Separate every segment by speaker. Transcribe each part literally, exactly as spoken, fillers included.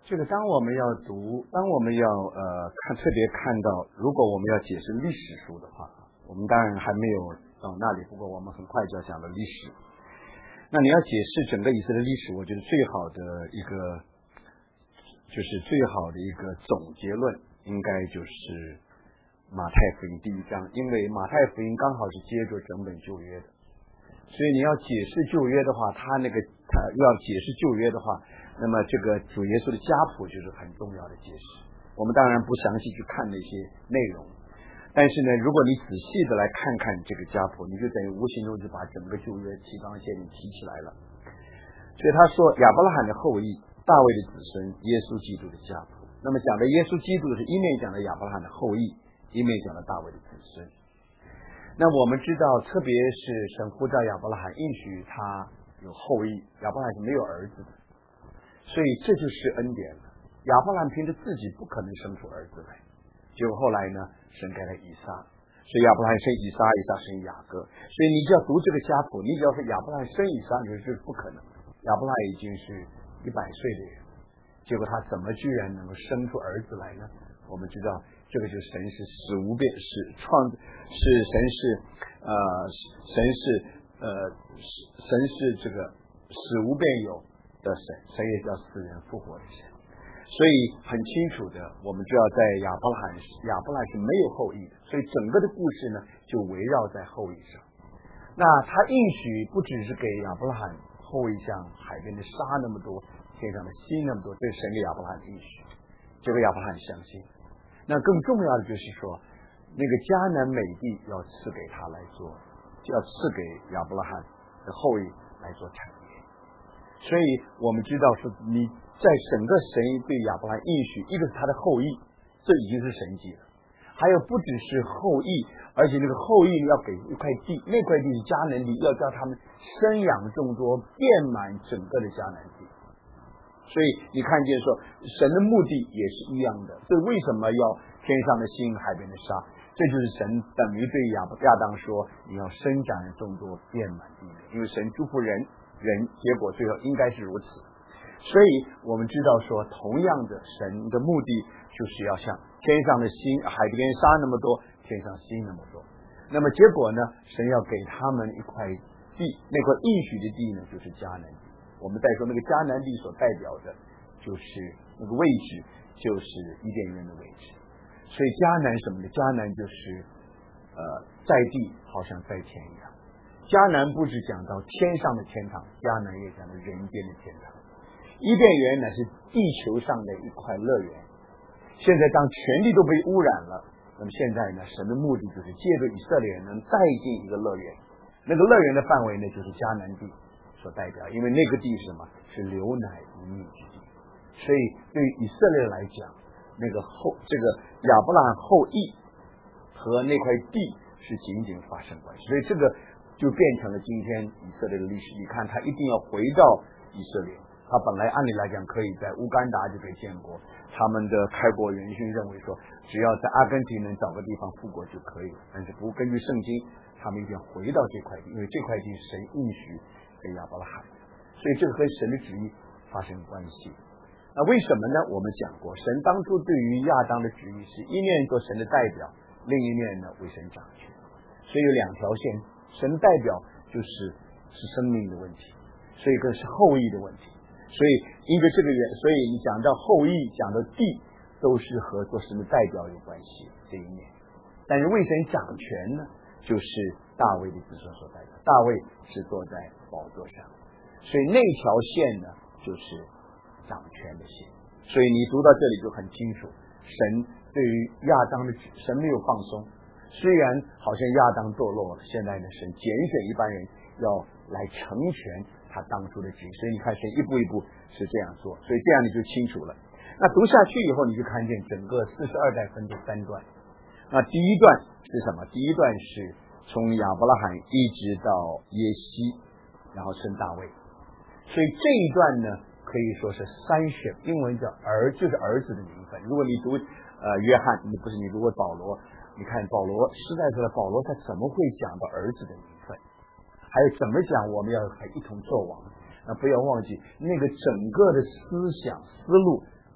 Speaker 1: 这个当我们要读，当我们要呃看，特别看到，如果我们要解释历史书的话，我们当然还没有到那里，不过我们很快就要讲到历史。那你要解释整个以色列历史，我觉得最好的一个，就是最好的一个总结论，应该就是马太福音第一章，因为马太福音刚好是接着整本旧约的，所以你要解释旧约的话，他那个他要解释旧约的话，那么这个主耶稣的家谱就是很重要的解释。我们当然不详细去看那些内容，但是呢，如果你仔细的来看看这个家谱，你就等于无形中就把整个旧约提纲线给提起来了。所以他说亚伯拉罕的后裔，大卫的子孙，耶稣基督的家谱。那么讲的耶稣基督是一面讲的亚伯拉罕的后裔，一面讲的大卫的子孙。那我们知道，特别是神呼召亚伯拉罕，应许他有后裔，亚伯拉罕是没有儿子的，所以这就是恩典了。亚伯拉罕凭着自己不可能生出儿子来，结果后来呢，神给了以撒，所以亚伯拉罕生以撒，以撒生雅各。所以你只要读这个家谱，你只要是亚伯拉罕生以撒，你说这是不可能。亚伯拉罕已经是一百岁的人，结果他怎么居然能够生出儿子来呢？我们知道，这个就是神是使无变，是创，是神是呃神是呃神是这个使无变有的神，神也叫死人复活的神。所以很清楚的，我们知道在亚伯拉罕，亚伯拉罕是没有后裔的，所以整个的故事呢就围绕在后裔上。那他应许不只是给亚伯拉罕后裔像海边的沙那么多，天上的星那么多，这是神给亚伯拉罕的应许，这个亚伯拉罕相信。那更重要的就是说，那个迦南美地要赐给他来做，就要赐给亚伯拉罕的后裔来做产业。所以我们知道是你在整个神对亚伯拉罕应许，一个是他的后裔，这已经是神迹了。还有不只是后裔，而且那个后裔要给一块地，那块地是迦南地，要叫他们生养众多，遍满整个的迦南地。所以你看见说神的目的也是一样的，所以为什么要天上的星，海边的沙？这就是神等于对亚亚当说，你要生长众多，遍满地面，因为神祝福人，人结果最后应该是如此。所以我们知道说，同样的神的目的就是要像天上的星，海边沙那么多，天上星那么多。那么结果呢，神要给他们一块地，那块应许的地呢，就是迦南地。我们再说那个迦南地所代表的就是那个位置，就是伊甸园的位置。所以迦南什么的，迦南就是呃在地好像在天一样。迦南不只讲到天上的天堂，迦南也讲到人间的天堂。伊甸园乃是地球上的一块乐园，现在当全地都被污染了，那么现在呢，神的目的就是借着以色列人能带进一个乐园，那个乐园的范围呢，就是迦南地所代表，因为那个地是什么？是流奶与蜜之地。所以对以色列来讲，那个后这个亚伯拉罕后裔和那块地是紧紧发生关系，所以这个就变成了今天以色列的历史。你看，他一定要回到以色列。他本来按理来讲可以在乌干达就可以建国，他们的开国元勋认为说，只要在阿根廷能找个地方复国就可以了。但是不根据圣经，他们一定要回到这块地，因为这块地神应许给亚伯拉罕，所以这个和神的旨意发生关系。那为什么呢？我们讲过，神当初对于亚当的旨意是一面做神的代表，另一面呢为神掌权，所以有两条线，神代表就是是生命的问题，所以更是后裔的问题。所以因为这个原，所以你讲到后裔，讲到地，都是和做神的代表有关系这一面。但是为神掌权呢，就是大卫的子孙所代表，大卫是坐在宝座上，所以那条线呢就是掌权的线。所以你读到这里就很清楚，神对于亚当的神没有放松，虽然好像亚当堕落了，现在呢神拣选一般人要来成全他当初的旨意，所以你看神一步一步是这样做，所以这样你就清楚了。那读下去以后，你就看见整个四十二代分成三段。那第一段是什么？第一段是从亚伯拉罕一直到耶西，然后生大卫。所以这一段呢，可以说是三选，英文叫儿，就是儿子的名分。如果你读呃约翰，你不是你读过保罗，你看保罗实在是保罗他怎么会讲到儿子的名分？还有怎么讲我们要还一同作王？那不要忘记那个整个的思想思路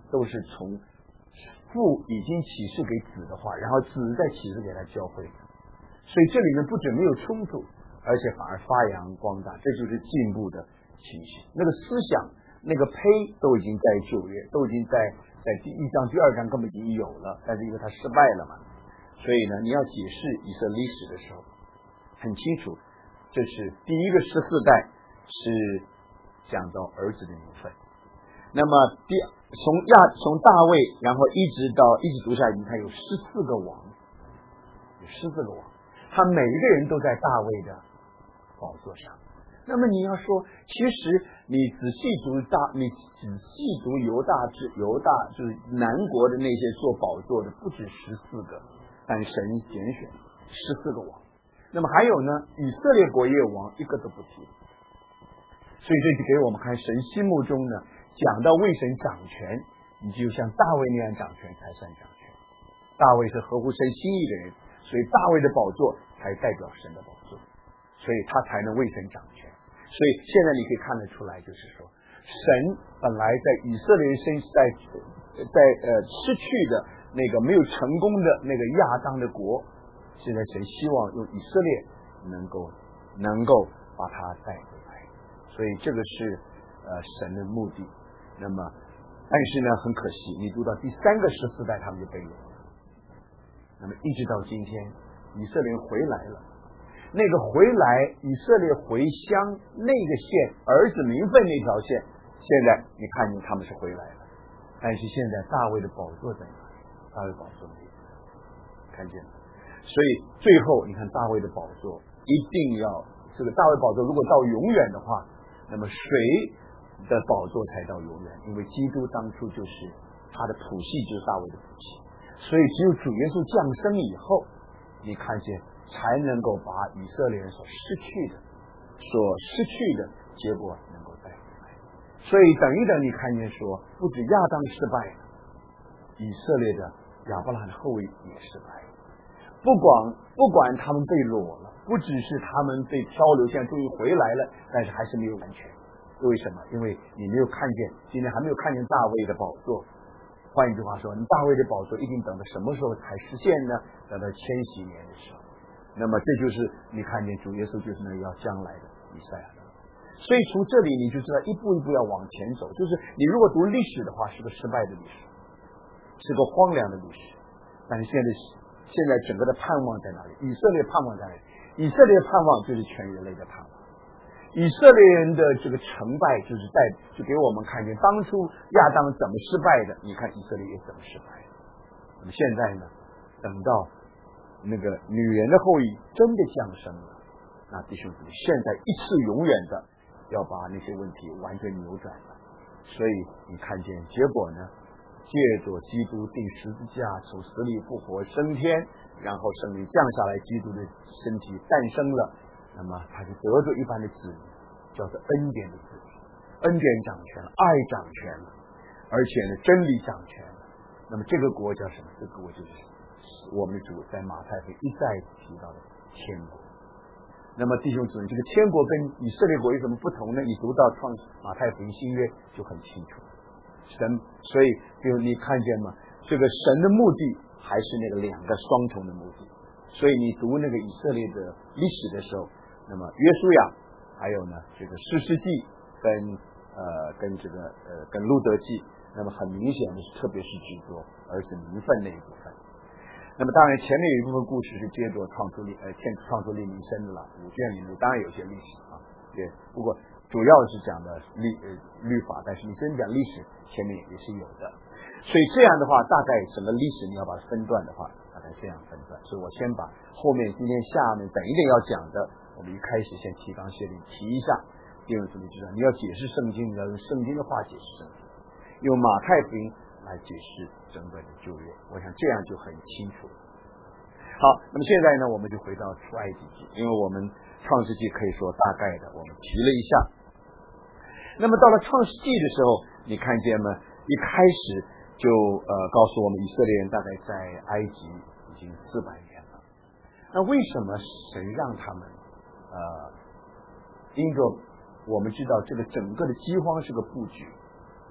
Speaker 2: 都是从父已经启示给子的话，然后子再启示给他教会的。所以这里面不止没有冲突，而且反而发扬光大，这就是进步的情形。那个思想那个胚都已经在旧约，都已经在在第一章第二章根本已经有了，但是因为他失败了嘛，所以呢你要解释以色列历史的时候很清楚，这是第一个十四代是讲到儿子的名分，那么第从亚从大卫然后一直到一直读下来，你看有十四个王，有十四个王，他每一个人都在大卫的宝座上。那么你要说，其实你仔细读大，你仔细读犹大之犹大就是南国的那些做宝座的，不止十四个，但神拣选十四个王。那么还有呢，以色列国也有王，一个都不提。所以这就给我们看，神心目中呢，讲到为神掌权，你就像大卫那样掌权才算掌权。大卫是合乎神心意的人，所以大卫的宝座才代表神的宝座，所以他才能为神掌权。所以现在你可以看得出来，就是说神本来在以色列人身在在呃失去的那个没有成功的那个亚当的国，现在神希望用以色列能够能够把它带回来，所以这个是呃神的目的。那么但是呢很可惜，你读到第三个十四代他们就被掳了，那么一直到今天以色列人回来了，那个回来以色列回乡那个线儿子名分那条线，现在你看见他们是回来了，但是现在大卫的宝座在哪里？大卫宝座没有，看见了。所以最后你看大卫的宝座一定要，这个大卫宝座如果到永远的话，那么谁的宝座才到永远？因为基督当初就是他的谱系，就是大卫的谱系，所以只有主耶稣降生以后，你看见才能够把以色列人所失去的所失去的结果能够带回来。所以等一等你看见说，不止亚当失败了，以色列的亚伯拉罕的后裔也失败了。不管不管他们被掳了，不只是他们被漂流，现在终于回来了，但是还是没有完全。为什么？因为你没有看见，今天还没有看见大卫的宝座。换一句话说，你大卫的宝座一定等到什么时候才实现呢？等到千禧年的时候。那么这就是你看见主耶稣就是那要将来的以赛亚。所以从这里你就知道一步一步要往前走，就是你如果读历史的话，是个失败的历史，是个荒凉的历史。但是现在现在整个的盼望在哪里？以色列盼望在哪里？以色列盼望就是全人类的盼望。以色列人的这个成败就是在就给我们看见当初亚当怎么失败的，你看以色列也怎么失败的。那么现在呢，等到那个女人的后裔真的降生了，那弟兄姊妹，现在一次永远的要把那些问题完全扭转了。所以你看见结果呢，借着基督钉十字架，从死里复活升天，然后圣灵降下来，基督的身体诞生了，那么他就得着一般的子民，叫做恩典的子民，恩典掌权了，爱掌权了，而且呢真理掌权了。那么这个国叫什么？这个国就是我们的主在马太福音一再提到的天国。那么弟兄姊妹，这个天国跟以色列国有什么不同呢？你读到创马太福音新约就很清楚。神，所以就你看见吗？这个神的目的还是那个两个双重的目的。所以你读那个以色列的历史的时候，那么约书亚还有呢这个士师记跟呃跟这个呃跟路德记，那么很明显的是特别是指着儿子名分那一部分。那么当然前面有一部分故事是接着创出利呃天创出利民生的了，五卷里面当然有些历史啊，对，不过主要是讲的律呃律法，但是你真讲历史前面也是有的。所以这样的话，大概整个历史你要把它分段的话，大概这样分段。所以我先把后面今天下面等一点要讲的，我们一开始先提纲挈领提一下。弟兄姊妹知道，你要解释圣经，你要用圣经的话解释圣经，用马太福音来解释整个的旧约，我想这样就很清楚。好，那么现在呢，我们就回到出埃及记，因为我们创世纪可以说大概的我们提了一下。那么到了创世纪的时候，你看见吗？一开始就呃告诉我们，以色列人大概在埃及已经四百年了。那为什么神让他们呃，因着我们知道这个整个的饥荒是个布局，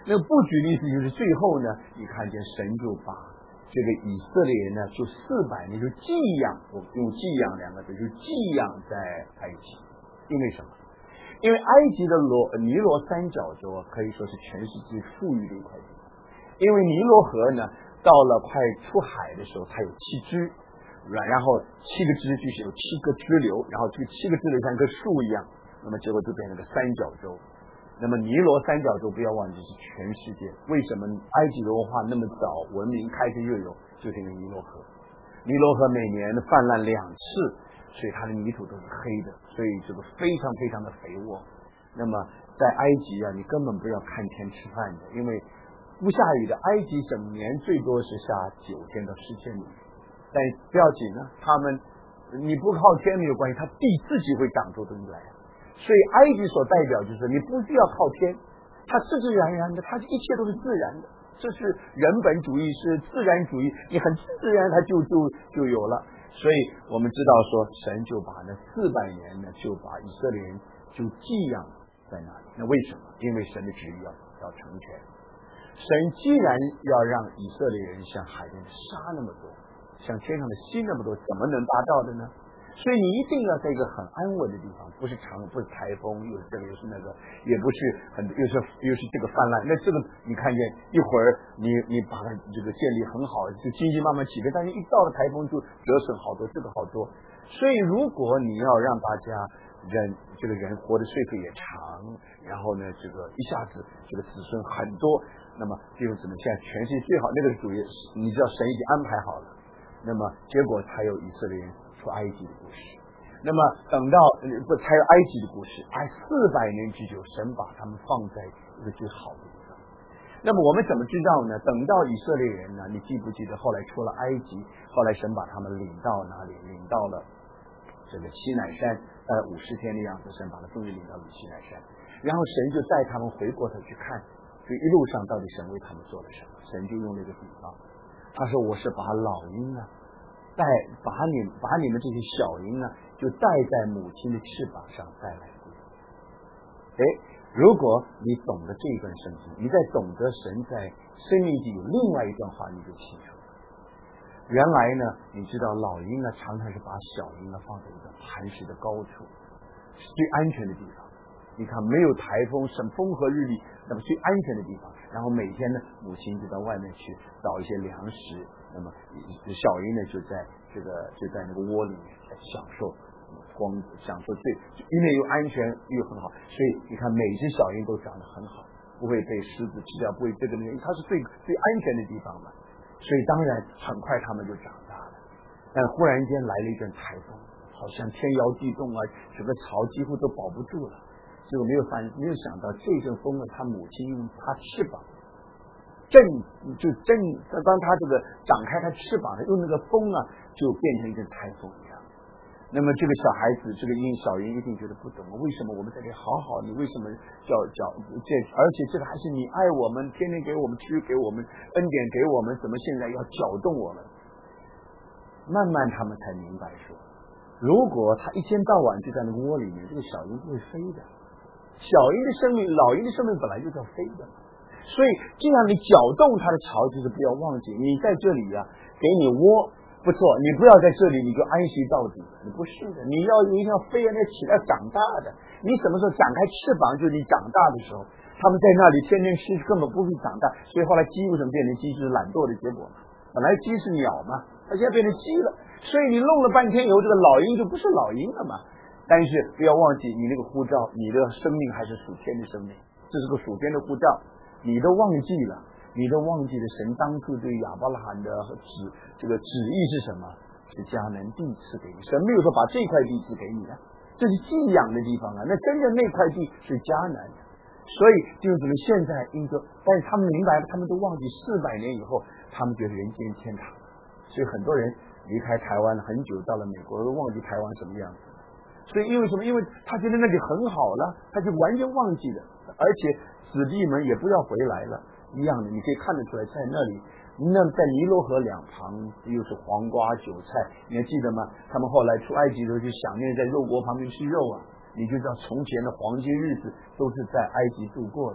Speaker 2: 那布局的意思就是最后呢，你看见神就把这个以色列人呢，就四百年就寄养，我用寄养两个字，就寄养在埃及。因为什么？因为埃及的罗尼罗三角洲可以说是全世界富裕的一块地，因为尼罗河呢，到了快出海的时候，它有七支，然后七个支就是有七个支流，然后这个七个支流像一棵树一样，那么结果就变成个三角洲。那么尼罗三角洲不要忘记是全世界，为什么埃及的文化那么早文明开始又有，就是因为尼罗河。尼罗河每年泛滥两次，所以它的泥土都是黑的，所以这个非常非常的肥沃。那么在埃及啊，你根本不要看天吃饭的，因为不下雨的埃及整年最多是下九天到十天的雨，但不要紧呢，他们你不靠天没有关系，它地自己会长出东西来。所以埃及所代表就是你不需要靠天，它自自然然的，它一切都是自然的，这是人本主义，是自然主义，你很自然它就就就有了。所以我们知道说，神就把那四百年呢，就把以色列人就寄养在那里。那为什么？因为神的旨意要要成全。神既然要让以色列人像海边的沙那么多，像天上的星那么多，怎么能达到的呢？所以你一定要在一个很安稳的地方，不是长，不是台风，又是这个又是那个，也不是很又是又是这个泛滥。那这个你看见一会儿你你把它这个建立很好，就经济慢慢起飞，但是一到了台风就折损好多，这个好多。所以如果你要让大家人这个人活的岁数也长，然后呢这个一下子这个子孙很多，那么弟兄姊妹，现在全世界最好那个主义，你知道神已经安排好了，那么结果才有以色列人出埃及的故事。那么等到不才有埃及的故事，哎，四百年之久，神把他们放在一个最好的地方。那么我们怎么知道呢？等到以色列人呢，你记不记得后来出了埃及，后来神把他们领到哪里？领到了这个西乃山，呃，五十天的样子，神把他终于领到了西乃山，然后神就带他们回过头去看，就一路上到底神为他们做了什么？神就用那个比方，他说我是把老鹰啊带把你把你们这些小鹰呢，就带在母亲的翅膀上带来归。哎，如果你懂得这一段圣经，你再懂得神在生命记有另外一段话，你就清楚了。原来呢，你知道老鹰呢常常是把小鹰呢放在一个磐石的高处，是最安全的地方。你看没有台风，什么风和日丽，那么最安全的地方。然后每天呢，母亲就到外面去找一些粮食，那么小鹰呢就在这个就在那个窝里面享受光，享受最因为又安全又很好，所以你看每只小鹰都长得很好，不会被狮子吃掉，不会这个那个，它是最最安全的地方嘛。所以当然很快它们就长大了。但忽然间来了一阵台风，好像天摇地动啊，整个巢几乎都保不住了。结果没有反没有想到这阵风呢，他母亲用他翅膀震就震，当他这个展开他翅膀，用那个风啊，就变成一阵台风一样。那么这个小孩子，这个鹰小鹰一定觉得不懂，为什么我们在这里好好，你为什么叫叫这？而且这个还是你爱我们，天天给我们吃，给我们恩典，给我们，怎么现在要搅动我们？慢慢他们才明白说，如果他一天到晚就在那个窝里面，这个小鹰不会飞的。小鹰的生命，老鹰的生命本来就叫飞的，所以这样你搅动它的巢，就是不要忘记你在这里啊，给你窝不错，你不要在这里你就安息到底，你不是的，你要一定要飞啊，要起来长大的。你什么时候展开翅膀，就是你长大的时候。他们在那里天天吃，根本不会长大，所以后来鸡为什么变成鸡，就是懒惰的结果嘛。本来鸡是鸟嘛，它现在变成鸡了，所以你弄了半天以后，这个老鹰就不是老鹰了嘛。但是不要忘记，你那个护照，你的生命还是属天的生命，这是个属天的护照，你都忘记了，你都忘记了神当初对亚伯拉罕的旨这个旨意是什么？是迦南地赐给你，神没有说把这块地赐给你啊，这是寄养的地方啊，那真正那块地是迦南的。所以弟兄姊妹，现在应该，但是他们明白了，他们都忘记四百年以后，他们觉得人间天堂，所以很多人离开台湾很久，到了美国都忘记台湾什么样子。所以因为什么？因为他觉得那里很好了，他就完全忘记了，而且子弟们也不要回来了，一样的，你可以看得出来，在那里，那在尼罗河两旁又是黄瓜、韭菜，你还记得吗？他们后来出埃及的时候就想念在肉锅旁边吃肉啊，你就知道从前的黄金日子都是在埃及度过的。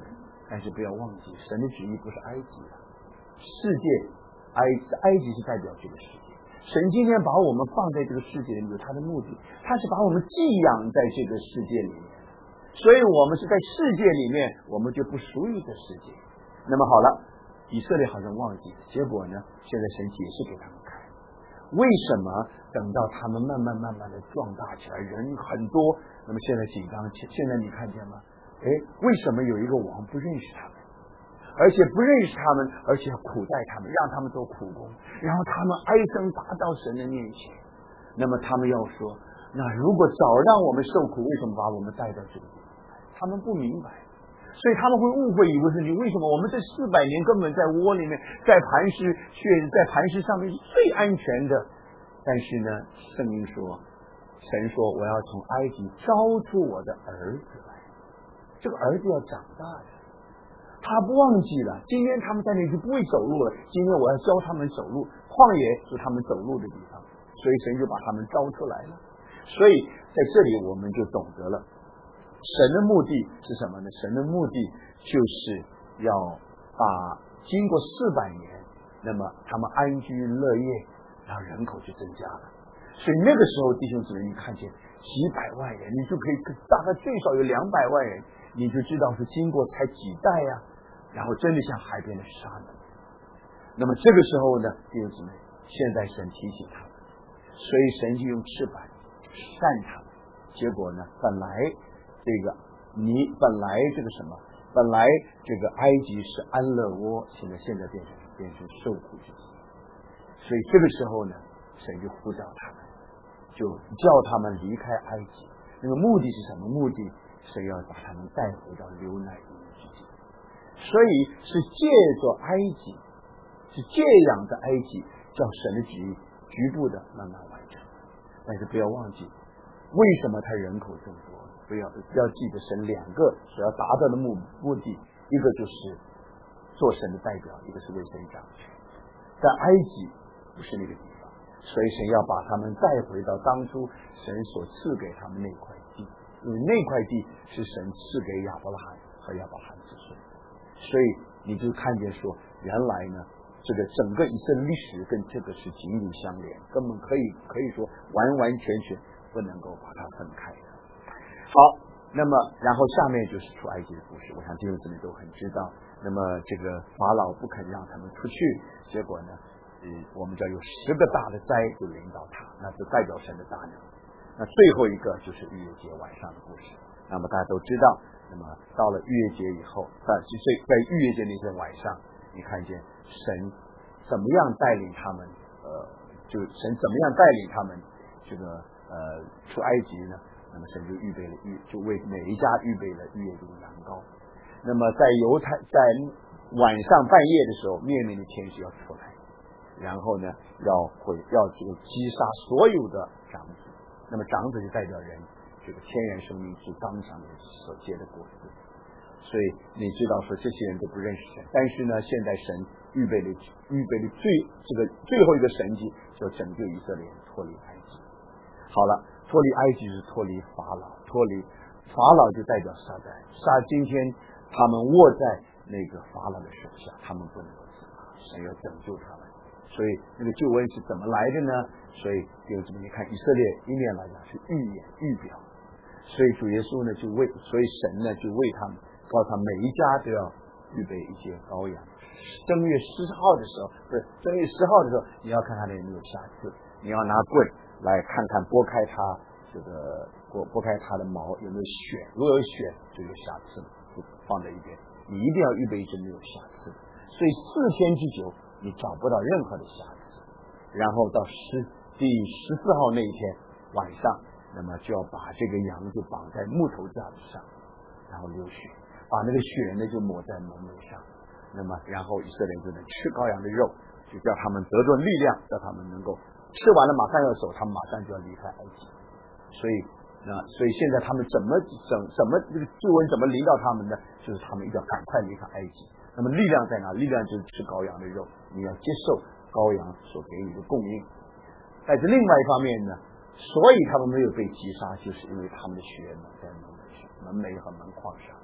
Speaker 2: 但是不要忘记，神的旨意不是埃及的世界，埃埃及是代表这个世界。神今天把我们放在这个世界里有他的目的，他是把我们寄养在这个世界里面，所以我们是在世界里面，我们就不属于这世界。那么好了，以色列好像忘记，结果呢，现在神解释给他们看，为什么等到他们慢慢慢慢的壮大起来，人很多，那么现在紧张，现在你看见吗？哎，为什么有一个王不认识他们，而且不认识他们，而且苦待他们，让他们做苦工，然后他们哀声达到神的面前。那么他们要说，那如果早让我们受苦，为什么把我们带到这个地方？他们不明白，所以他们会误会，以为是你为什么我们这四百年根本在窝里面，在磐石确实在磐石上面是最安全的。但是呢，圣经说，神说我要从埃及招出我的儿子来，这个儿子要长大的。他不忘记了，今天他们在那里就不会走路了，今天我要教他们走路，旷野是他们走路的地方，所以神就把他们招出来了。所以在这里我们就懂得了神的目的是什么呢？神的目的就是要把经过四百年，那么他们安居乐业，然后人口就增加了。所以那个时候弟兄姊妹，你看见几百万人，你就可以大概最少有两百万人，你就知道是经过才几代呀、啊，然后真的像海边的沙子。那么这个时候呢，弟兄姊妹，现在神提醒他们，所以神就用翅膀扇他们。结果呢，本来这个你本来这个什么，本来这个埃及是安乐窝，现在现在变成变成受苦之地。所以这个时候呢，神就呼召他们，就叫他们离开埃及。那个目的是什么？目的是要把他们带回到流奶与蜜之地。所以是借着埃及，是借养的埃及，叫神的旨意局部的慢慢完成。但是不要忘记，为什么他人口这么多？不要不要记得神两个所要达到的目目的，一个就是做神的代表，一个是为神掌权。在埃及不是那个地方，所以神要把他们带回到当初神所赐给他们那块地，因为那块地是神赐给亚伯拉罕和亚伯拉罕子孙。所以你就看见说，原来呢，这个整个以色列历史跟这个是紧紧相连，根本可以可以说完完全全不能够把它分开的。好，那么然后下面就是出埃及的故事，我想弟兄姊妹都很知道。那么这个法老不肯让他们出去，结果呢，嗯，我们叫有十个大的灾就临到他，那是代表神的大能。那最后一个就是逾越节晚上的故事。那么大家都知道，那么到了逾越节以后，在在逾越节那天晚上，你看见神怎么样带领他们，呃，就神怎么样带领他们这个呃出埃及呢？那么神就预备了预，就为每一家预备了逾越节的羊羔。那么在犹太在晚上半夜的时候，灭命的天使要出来，然后呢要毁要这个击杀所有的长子。那么长子就代表人这个天然生命是刚强的所结的果子。所以你知道说这些人都不认识神，但是呢现在神预备了预备了最这个最后一个神迹，就拯救以色列人脱离埃及。好了，脱离埃及是脱离法老，脱离法老就代表撒旦，撒今天他们握在那个法老的手下，他们不能够自拔，神要拯救他们。所以那个救恩是怎么来的呢？所以有这么你看以色列一面来讲是预演预表，所以主耶稣呢就为，所以神呢就为他们告诉他每一家都要预备一些羔羊。正月十号的时候，不是正月十号的时候，你要看他那有没有瑕疵，你要拿棍来看看拨开它这个拨拨开它的毛有没有血，如果有血就有瑕疵，就放在一边。你一定要预备一只没有瑕疵，所以四天之久你找不到任何的瑕疵。然后到十第十四号那一天晚上，那么就要把这个羊就绑在木头架子上，然后流血，把那个血呢就抹在门楣上。那么然后以色列就能吃羔羊的肉，就叫他们得着力量，叫他们能够吃完了马上要走，他们马上就要离开埃及。所以那所以现在他们怎么怎怎么这个救恩怎么临到他们呢？就是他们一定要赶快离开埃及。那么力量在哪？力量就是吃羔羊的肉，你要接受羔羊所给你的供应。但是另外一方面呢，所以他们没有被击杀，就是因为他们的血抹在门楣上，门楣和门框上。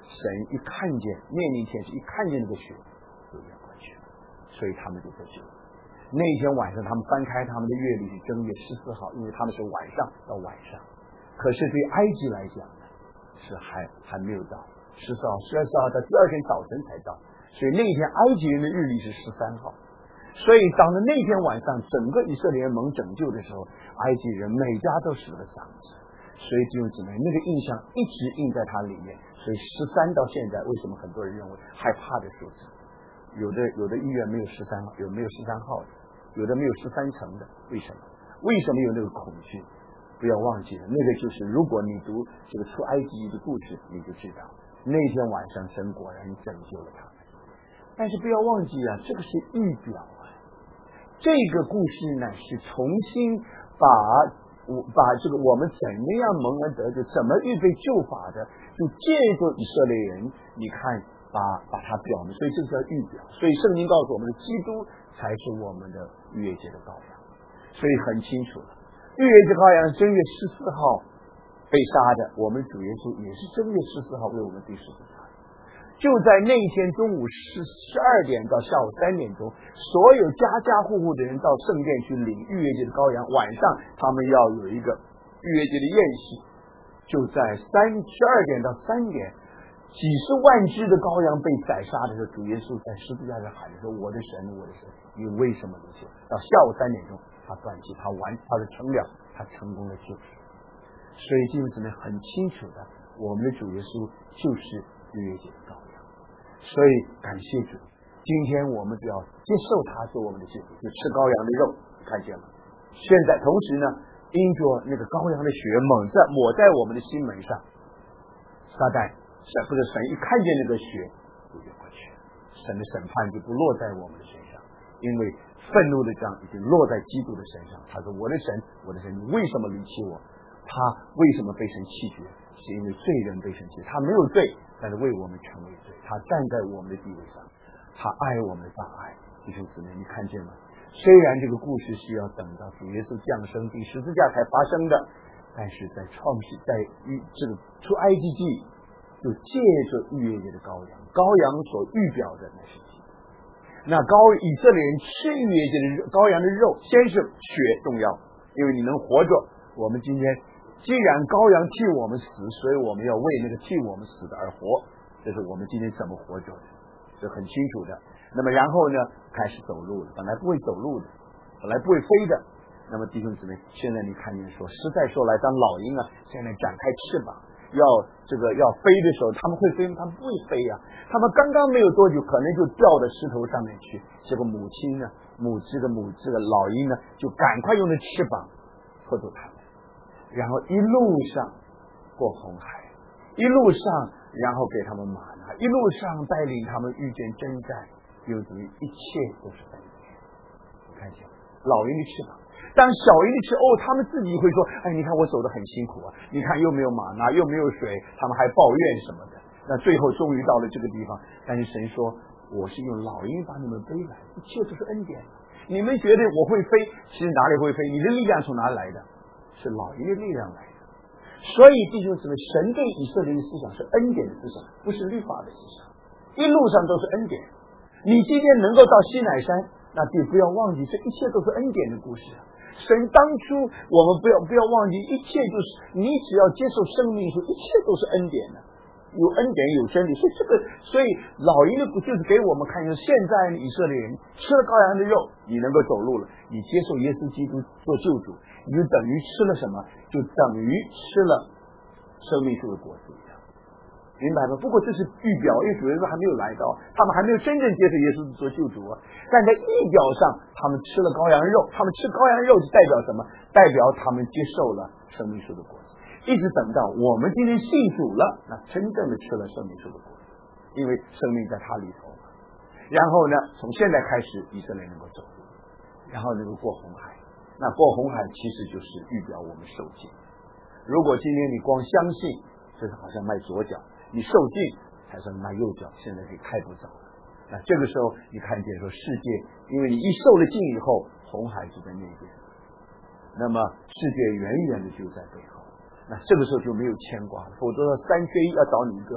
Speaker 2: 神一看见面临天使一看见那个血就淹过去了，所以他们就得救了。那一天晚上他们翻开他们的月历是正月十四号，因为他们是晚上到晚上，可是对埃及来讲呢是还还没有到十四号，十二号到第二天早晨才到，所以那一天埃及人的日历是十三号。所以当了那天晚上整个以色列蒙拯救的时候，埃及人每家都死了长子，所以弟兄姊妹那个印象一直印在他里面。所以十三到现在为什么很多人认为害怕的数字，有的有的医院没有十三号，有没有十三号的，有的没有十三层的，为什么为什么有那个恐惧？不要忘记了，那个就是如果你读这个出埃及的故事你就知道那天晚上神果然拯救了他们。但是不要忘记啊，这个是预表啊，这个故事呢是重新把把这个我们怎么样蒙恩得救，怎么预备救法的，就借着以色列人，你看把把它表明，所以这叫预表。所以圣经告诉我们的基督才是我们的逾越节的羔羊，所以很清楚了，逾越节羔羊正月十四号被杀的，我们主耶稣也是正月十四号为我们第十字架。就在那一天中午十十二点到下午三点钟，所有家家户户的人到圣殿去领逾越节的羔羊，晚上他们要有一个逾越节的宴席。就在三十二点到三点，几十万只的羔羊被宰杀的时候，主耶稣在十字架上喊说：“我的神，我的神，你为什么离弃我？”到下午三点钟，他断气，他完，他的成了，他成功的救赎。所以弟兄姊妹很清楚的，我们的主耶稣就是逾越节的羔羊。所以感谢主，今天我们只要接受他做我们的救主，就吃羔羊的肉，看见吗？现在同时呢，因着那个羔羊的血猛在抹在我们的心门上，撒旦神不是神一看见那个血就越过去，神的审判就不落在我们的身上，因为愤怒的杖已经落在基督的身上。他说：“我的神，我的神，你为什么离弃我？”他为什么被神弃绝？是因为罪人被神弃绝，他没有罪，但是为我们成为罪，他站在我们的地位上，他爱我们的大爱。弟兄姊妹，你看见吗？虽然这个故事是要等到主耶稣降生第十字架才发生的，但是在创世在这个出埃及记就借着逾越节的羔羊，羔羊所预表的那是基督。那羔以色列人吃逾越节的羔羊的肉，先是血重要，因为你能活着。我们今天既然羔羊替我们死，所以我们要为那个替我们死的而活，这是我们今天怎么活着的，这很清楚的。那么然后呢，开始走路了，本来不会走路的，本来不会飞的。那么弟兄姊妹，现在你看见说，实在说来，当老鹰啊，现在展开翅膀，要这个要飞的时候，他们会飞吗？他们不会飞啊，他们刚刚没有多久，可能就掉到石头上面去。这个母亲呢，母这个母这个老鹰呢，就赶快用的翅膀拖住他们，然后一路上过红海，一路上然后给他们玛拿，一路上带领他们遇见征战，有等于一切都是恩典。你看见老鹰的翅膀，当小鹰的翅哦，他们自己会说：“哎，你看我走得很辛苦啊，你看又没有玛拿，又没有水，他们还抱怨什么的。”那最后终于到了这个地方，但是神说：“我是用老鹰把你们背来，一切都是恩典。你们觉得我会飞，其实哪里会飞？你的力量从哪里来的？是老鹰的力量来的。”所以弟兄姊妹，神对以色列的思想是恩典的思想，不是律法的思想，一路上都是恩典。你今天能够到西乃山，那就不要忘记，这一切都是恩典的故事。神当初我们不要不要忘记，一切就是你只要接受生命树，一切都是恩典的，有恩典有真理。所以这个，所以老鹰的就是给我们看，现在以色列人吃了羔羊的肉，你能够走路了，你接受耶稣基督做救主，你就等于吃了什么？就等于吃了生命树的果子一样，明白吗？不过这是预表，因为主耶稣还没有来到，他们还没有真正接受耶稣做救主啊。但在预表上，他们吃了羔羊肉，他们吃羔羊肉就代表什么？代表他们接受了生命树的果子。一直等到我们今天信主了，那真正的吃了生命树的果子，因为生命在他里头嘛。然后呢，从现在开始，以色列能够走路，然后能够过红海。那过红海其实就是预表我们受尽。如果今天你光相信，这是好像迈左脚，你受尽才算迈右脚，现在可以太不早了。那这个时候你看见说世界，因为你一受了尽以后，红海就在那边，那么世界远远的就在背后，那这个时候就没有牵挂了，否则三缺一要找你一个。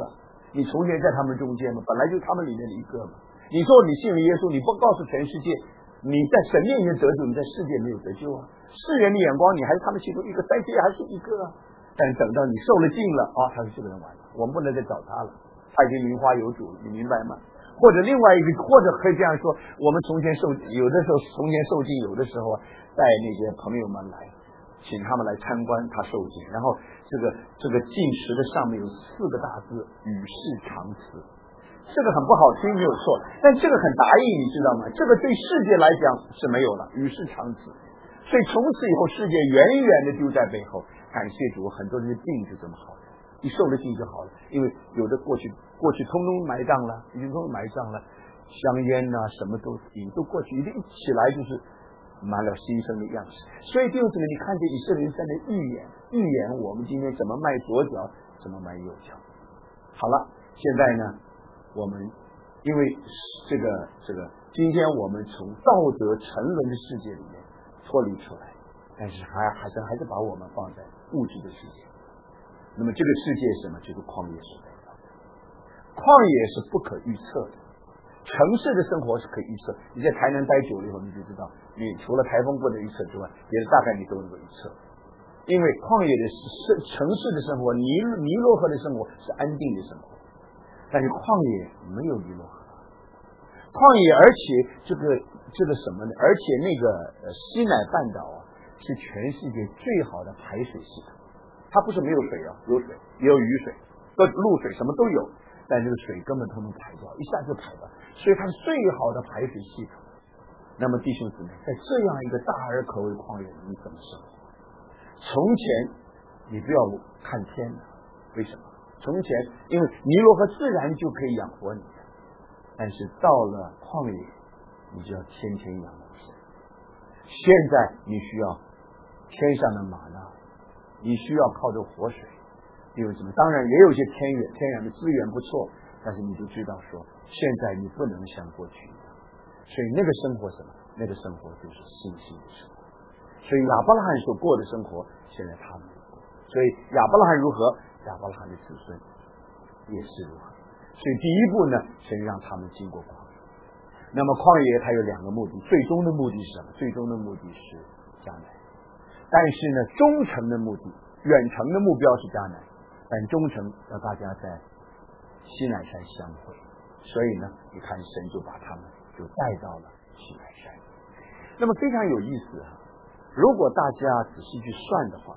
Speaker 2: 你从前在他们中间嘛，本来就是他们里面的一个嘛。你说你信了耶稣，你不告诉全世界，你在神面前得救，你在世界没有得救啊。世人的眼光，你还是他们其中一个，在世界还是一个啊。但是等到你受了尽了啊，他说这个人完了，我们不能再找他了，他已经名花有主了，你明白吗？或者另外一个，或者可以这样说，我们从前受，有的时候从前受尽，有的时候带那些朋友们来，请他们来参观他受尽，然后这个这个进食的上面有四个大字与世长辞，这个很不好听没有错，但这个很达意，你知道吗？这个对世界来讲是没有了，与世长辞。所以从此以后世界远远的丢在背后。感谢主，很多人的病是这么好的，一受了病就好了，因为有的过去过去通通埋葬了，已经都埋葬了，香烟呐、啊、什么都已经都过去，一定一起来就是满了新生的样式。所以弟兄姊妹，你看这以色列人的预言，预言我们今天怎么迈左脚，怎么迈右脚。好了，现在呢，我们因为这个这个，今天我们从道德沉沦的世界里面脱离出来，但是还还是还是把我们放在物质的世界。那么这个世界是什么？就是旷野时代。旷野是不可预测的，城市的生活是可以预测。你在台南待久了以后，你就知道，你除了台风不能预测之外，别的大概你都能够预测。因为旷野的城市的生活，尼尼罗河的生活是安定的生活，但是旷野没有尼罗河。旷野，而且这个这个什么呢？而且那个呃西乃半岛啊，是全世界最好的排水系统。它不是没有水啊，有水，也有雨水，露水什么都有，但这个水根本都能排掉，一下就排掉，所以它是最好的排水系统。那么弟兄姊妹，在这样一个大而可畏的旷野，你怎么生活？从前你不要看天的，为什么？从前因为尼罗河自然就可以养活你的，但是到了旷野，你就要天天仰望神。现在你需要天上的玛纳，你需要靠着活水。因为什么？当然也有些天源天然的资源不错，但是你就知道说，现在你不能像过去一样。所以那个生活什么？那个生活就是信心的生活。所以亚伯拉罕所过的生活，现在他们过。所以亚伯拉罕如何，亚伯拉罕的子孙也是如何。所以第一步呢，神让他们经过旷野。那么旷野它有两个目的，最终的目的是什么？最终的目的是迦南。但是呢，忠诚的目的，远程的目标是迦南，但忠诚要大家在西乃山相会。所以呢，你看神就把他们就带到了西乃山。那么非常有意思啊，如果大家仔细去算的话，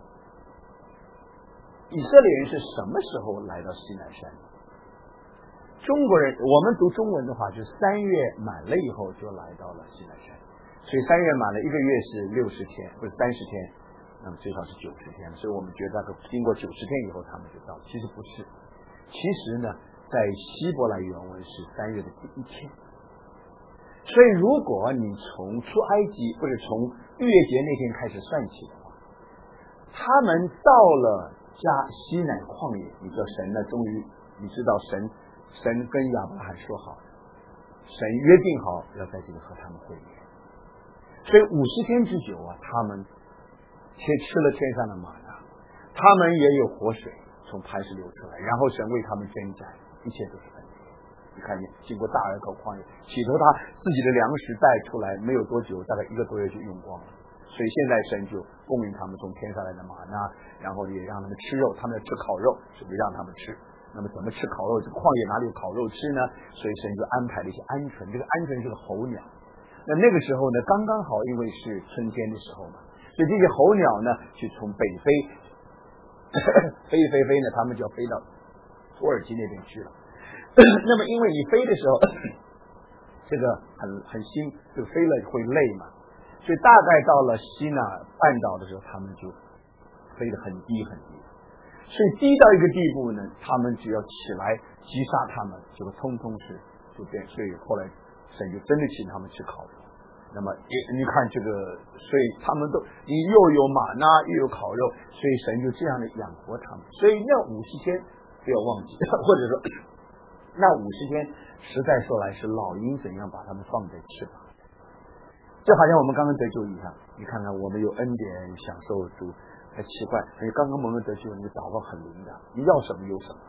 Speaker 2: 以色列人是什么时候来到西乃山？中国人，我们读中文的话，就是三月满了以后就来到了西乃山。所以三月满了，一个月是六十天，不是三十天，那么最少是九十天。所以我们觉得经过九十天以后他们就到，其实不是。其实呢，在希伯来原文是三月的第一天。所以如果你从出埃及或者从逾越节那天开始算起的话，他们到了加西乃旷野，你知道神呢，终于你知道神神跟亚伯拉罕说好，神约定好要在这里和他们会面。所以五十天之久啊，他们先吃了天上的玛纳，他们也有活水从磐石流出来，然后神为他们征战，一切都是恩典。你看见经过大而可旷野，起头他自己的粮食带出来没有多久，大概一个多月就用光了。所以现在神就供应他们从天上来的玛纳，然后也让他们吃肉，他们要吃烤肉，所以让他们吃。那么怎么吃烤肉？这旷野哪里有烤肉吃呢？所以神就安排了一些鹌鹑，这个鹌鹑是个候鸟。那那个时候呢，刚刚好，因为是春天的时候嘛，所以这些候鸟呢，就从北飞，飞飞飞呢，他们就要飞到土耳其那边去了。那么因为你飞的时候，这个很很新，就飞了会累嘛，所以大概到了西乃半岛的时候，他们就飞得很低很低，所以低到一个地步呢，他们只要起来击杀他们，这个通通是就变。所以后来神就真的请他们吃烤肉。那么你你看这个，所以他们都你又有玛纳又有烤肉，所以神就这样的养活他们。所以那五十天不要忘记，或者说那五十天实在说来是老鹰怎样把他们放在翅膀，就好像我们刚刚得救一样。你看看我们有恩典享受主，很奇怪，你刚刚蒙了得救，你的祷告很灵的，你要什么有什么。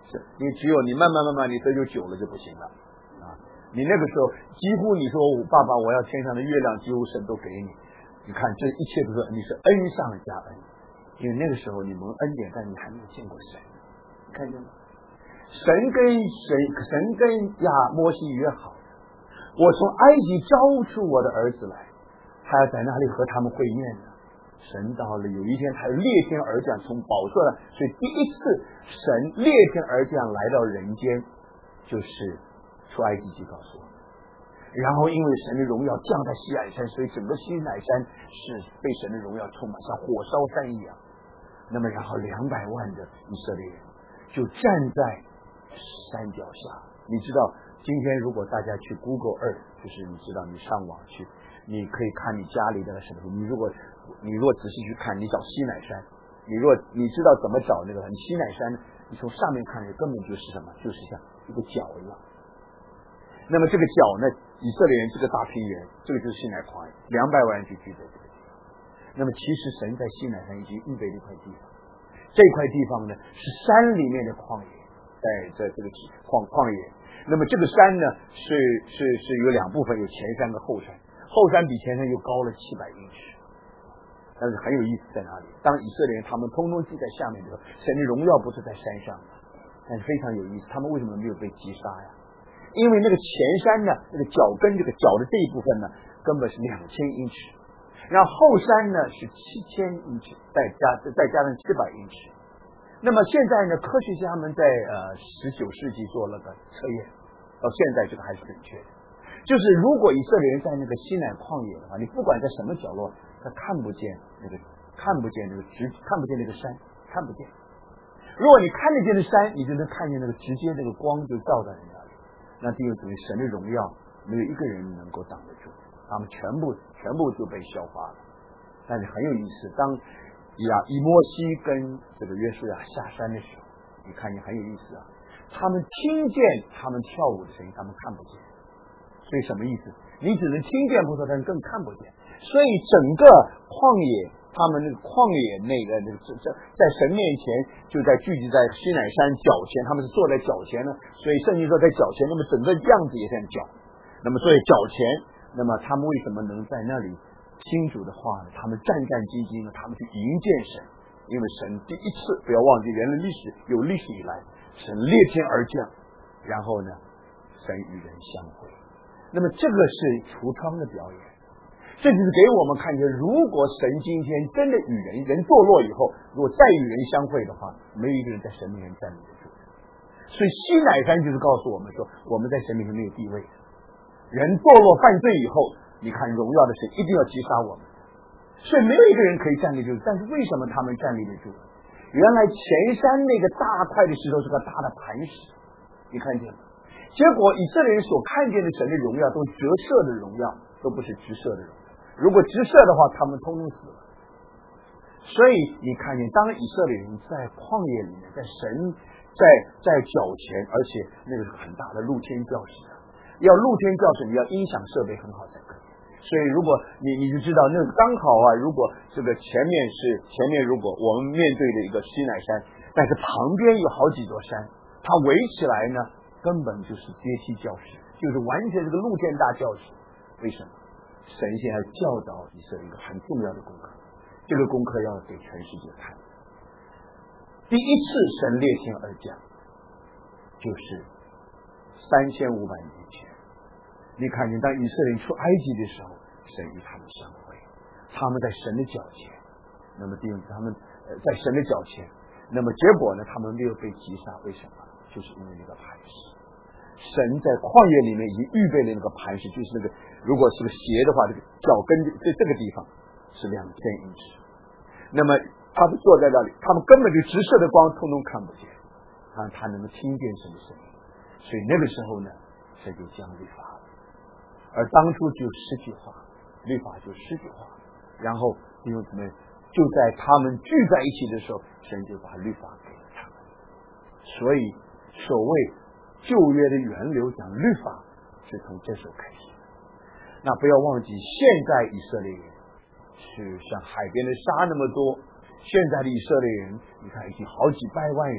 Speaker 2: 是因为只有你慢慢慢慢你得有久了就不行了啊！你那个时候几乎你说我爸爸我要天上的月亮，几乎神都给你。你看这一切都是你是恩上加恩，因为那个时候你蒙恩典，但你还没有见过神，你看见吗？神跟神神跟亚摩西约好的，我从埃及招出我的儿子来，他要在那里和他们会面呢。神到了有一天，他裂天而降，从宝座上，所以第一次神裂天而降来到人间，就是出埃及记告诉我们。然后因为神的荣耀降在西乃山，所以整个西乃山是被神的荣耀充满，像火烧山一样。那么然后两百万的以色列人就站在山脚下。你知道今天如果大家去 Google Earth， 就是你知道你上网去，你可以看你家里的什么，你如果你如果仔细去看，你找西乃山，你如果你知道怎么找那个西乃山，你从上面看根本就是什么，就是像一个角一样。那么这个角呢，以色列人这个大平原，这个就是西乃旷野，两百万人就聚在这个地方。那么其实神在西乃山已经预备了一块地方，这块地方呢是山里面的旷野，在在这个旷旷野。那么这个山呢是是是有两部分，有前山和后山，后山比前山又高了七百英尺。但是很有意思在哪里？当以色列人他们通通聚在下面的时候，神的荣耀不是在山上的，但是非常有意思，他们为什么没有被击杀呀？因为那个前山呢，那个脚跟这个脚的这一部分呢，根本是两千英尺，然后后山呢是七千英尺，再加再加上七百英尺。那么现在呢，科学家们在呃十九世纪做了个测验，到现在这个还是准确的。就是如果以色列人在那个西乃旷野的话，你不管在什么角落，他看不见那个看不见那个直看不见那个山，看不见。如果你看得见的山，你就能看见那个直接那个光就照在人家。那弟兄姊妹，神的荣耀没有一个人能够挡得住，他们全部全部就被消化了。但是很有意思，当亚以摩西跟这个约书亚下山的时候，你看见很有意思啊，他们听见他们跳舞的声音，他们看不见。所以什么意思？你只能听见不说，但是更看不见。所以整个旷野，他们那个旷野那个那个在在神面前就在聚集在西乃山脚前，他们是坐在脚前呢，所以圣经说在脚前，那么整个样子也像脚。那么所以脚前，那么他们为什么能在那里听主的话呢？他们战战兢兢的，他们去迎接神，因为神第一次不要忘记，人类历史有历史以来，神裂天而降，然后呢，神与人相会。那么这个是橱窗的表演，这就是给我们看见，如果神今天真的与人人堕落以后，如果再与人相会的话，没有一个人在神面前站立得住。所以西乃山就是告诉我们说，我们在神面前没有地位的。人堕落犯罪以后，你看荣耀的神一定要击杀我们，所以没有一个人可以站立得住。但是为什么他们站立得住？原来前山那个大块的石头是个大的磐石，你看见吗？结果以色列人所看见的神的荣耀都折射的荣耀，都不是直射的荣耀。如果直射的话，他们通通死了。所以你看见，当以色列人在旷野里面，在神在在脚前，而且那个是很大的露天教室，要露天教室，你要音响设备很好才可以。所以如果你你就知道，那个刚好啊，如果这个前面是前面，如果我们面对的一个西乃山，但是旁边有好几座山，它围起来呢，根本就是阶梯教室，就是完全是个露天大教室。为什么？神现在教导以色列一个很重要的功课，这个功课要给全世界看。第一次神裂天而降，就是三千五百年前。你看见当以色列人出埃及的时候，神与他们相会，他们在神的脚前。那么弟兄姊妹，他们呃在神的脚前，那么结果呢，他们没有被击杀，为什么？就是因为那个磐石。神在旷野里面已经预备了那个磐石，就是那个如果是个鞋的话，这个脚跟在这个地方是两千英尺。那么他们坐在那里，他们根本就直射的光通通看不见，啊，他能够听见神的声音。所以那个时候呢，神就将律法了。而当初只有十句话，律法就十句话，然后弟兄姊妹就在他们聚在一起的时候，神就把律法给了他们。所以所谓旧约的源流讲律法是从这时候开始的。那不要忘记，现在以色列人是像海边的沙那么多，现在的以色列人你看已经好几百万人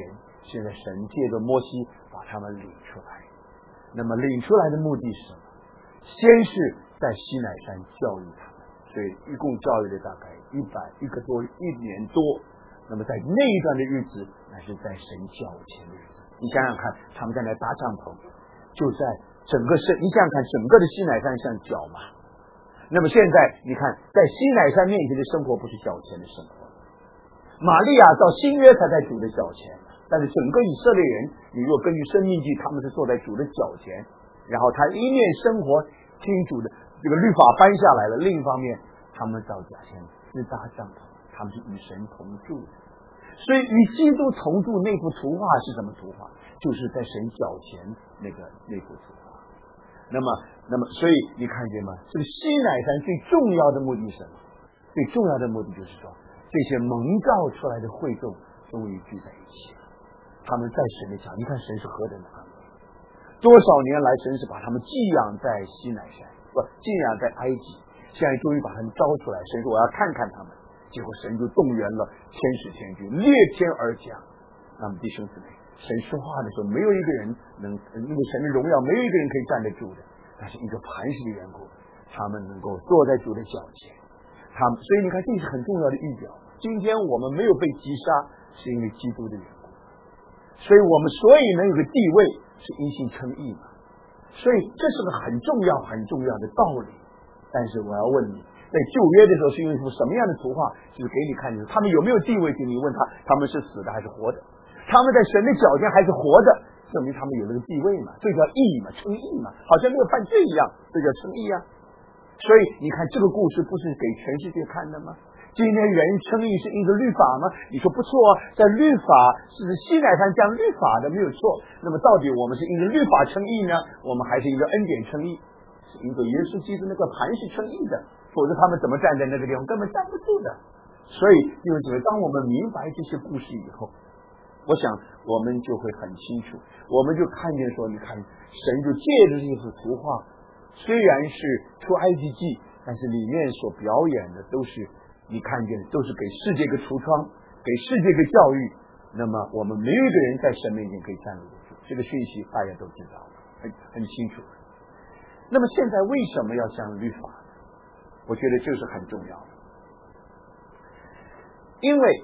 Speaker 2: 现在神借着摩西把他们领出来。那么领出来的目的是什么？先是在西乃山教育他们，所以一共教育了大概一百一个多一年多。那么在那一段的日子，乃是在神脚前的日子。你想想看，他们在那搭帐篷，就在整个是，你想想看，整个的西乃山像脚嘛。那么现在你看，在西乃山面前的生活不是脚前的生活。玛利亚到新约才在主的脚前，但是整个以色列人，你若根据生命记，他们是坐在主的脚前，然后他一面生活听主的这个律法搬下来了，另一方面他们到甲前支搭帐篷，他们是与神同住的。所以与基督同住那幅图画是什么图画？就是在神脚前那个那幅图画。那么那么所以你看见吗？这个西乃山最重要的目的是什么？最重要的目的就是说，这些蒙召出来的会众终于聚在一起了，他们在神的脚，你看神是何等的安慰！多少年来，神是把他们寄养在西乃山，不寄养在埃及，现在终于把他们招出来。神说我要看看他们，结果神就动员了天使天军，裂天而降。那么弟兄姊妹，神说话的时候，没有一个人能因为神的荣耀，没有一个人可以站得住的。但是因着磐石的缘故，他们能够坐在主的脚前。他们，所以你看，这是很重要的预表。今天我们没有被击杀，是因为基督的缘故。所以我们所以能有个地位，是因信称义嘛。所以这是个很重要很重要的道理。但是我要问你，在旧约的时候是用一幅什么样的图画？就是给你看，就是他们有没有地位？就你问他，他们是死的还是活的？他们在神的脚前还是活的，证明他们有那个地位嘛，这叫义嘛，称义嘛，好像没有犯罪一样，这叫称义啊。所以你看这个故事不是给全世界看的吗？今天人称义是因着律法吗？你说不错，在律法是西乃山讲律法的没有错。那么到底我们是因着律法称义呢，我们还是因着恩典称义？是因着耶稣基督那个磐石称义的，否则他们怎么站在那个地方？根本站不住的。所以因为当我们明白这些故事以后，我想我们就会很清楚，我们就看见说，你看神就借着这幅图画，虽然是出埃及记，但是里面所表演的都是你看见都是给世界一个橱窗，给世界一个教育。那么我们没有一个人在神面前可以站立得住，这个讯息大家都知道，很很清楚。那么现在为什么要讲律法？我觉得这是很重要的，因为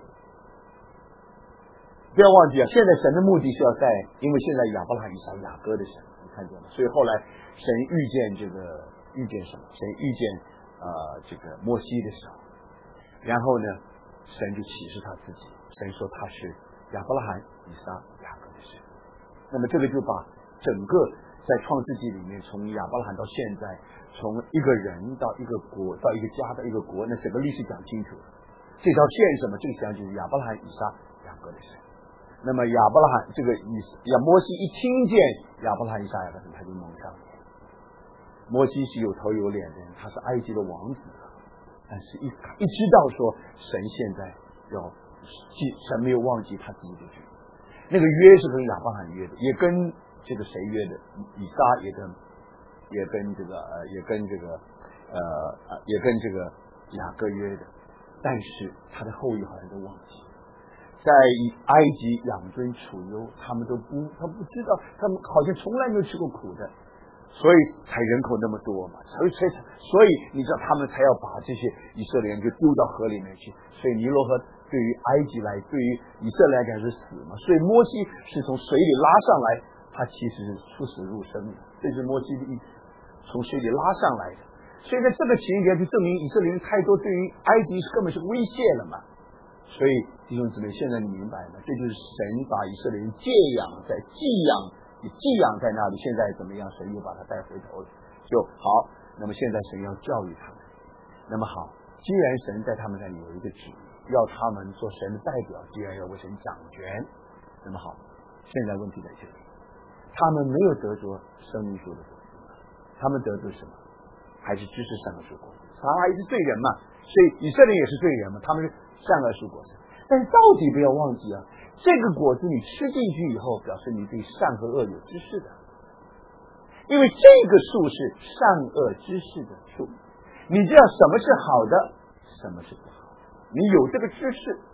Speaker 2: 不要忘记啊，现在神的目的是要在，因为现在亚伯拉罕、以撒、雅各的神，你看见吗？所以后来神遇见这个遇见什么？神遇见呃这个摩西的时候，然后呢，神就启示他自己，神说他是亚伯拉罕、以撒、雅各的神。那么这个就把整个在创世纪里面，从亚伯拉罕到现在，从一个人到一个国，到一个家到一个国，那整个历史讲清楚了。这条线是什么？这个讲就是亚伯拉罕、以撒、雅各的神。那么亚伯拉罕这个以亚摩西一听见亚伯拉罕、以撒、雅各的神，他就蒙上脸。摩西是有头有脸的人，他是埃及的王子，但是一一知道说神现在要记，神没有忘记他自己的约，那个约是跟亚伯拉罕约的，也跟这个谁约的，以撒也跟也跟这个呃也跟这个呃也跟这个雅各约的，但是他的后裔好像都忘记。在埃及养尊处优，他们都不，他不知道，他们好像从来没有吃过苦的，所以才人口那么多嘛。所以，所以你知道他们才要把这些以色列人就丢到河里面去。所以尼罗河对于埃及来，对于以色列来讲是死嘛。所以摩西是从水里拉上来，他其实是出死入生的，这是摩西的意思，从水里拉上来的。所以在这个情节就证明以色列人太多，对于埃及根本是威胁了嘛。所以弟兄姊妹，现在你明白吗？这就是神把以色列人借养在寄养，你寄养在那里，现在怎么样？神又把他带回头了，就好。那么现在神要教育他们。那么好，既然神在他们那里有一个旨意，要他们做神的代表，既然要为神掌权，那么好，现在问题在这里，他们没有得着生命树的果子，他们得着什么？还是知识上的树果子，他还是罪人嘛。所以以色列也是罪人嘛，他们是善恶树果子。但是到底不要忘记啊，这个果子你吃进去以后，表示你对善和恶有知识的，因为这个树是善恶知识的树，你知道什么是好的，什么是不好的，你有这个知识。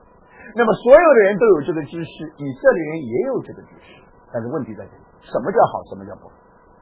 Speaker 2: 那么所有的人都有这个知识，以色列人也有这个知识，但是问题在这里，什么叫好，什么叫不好？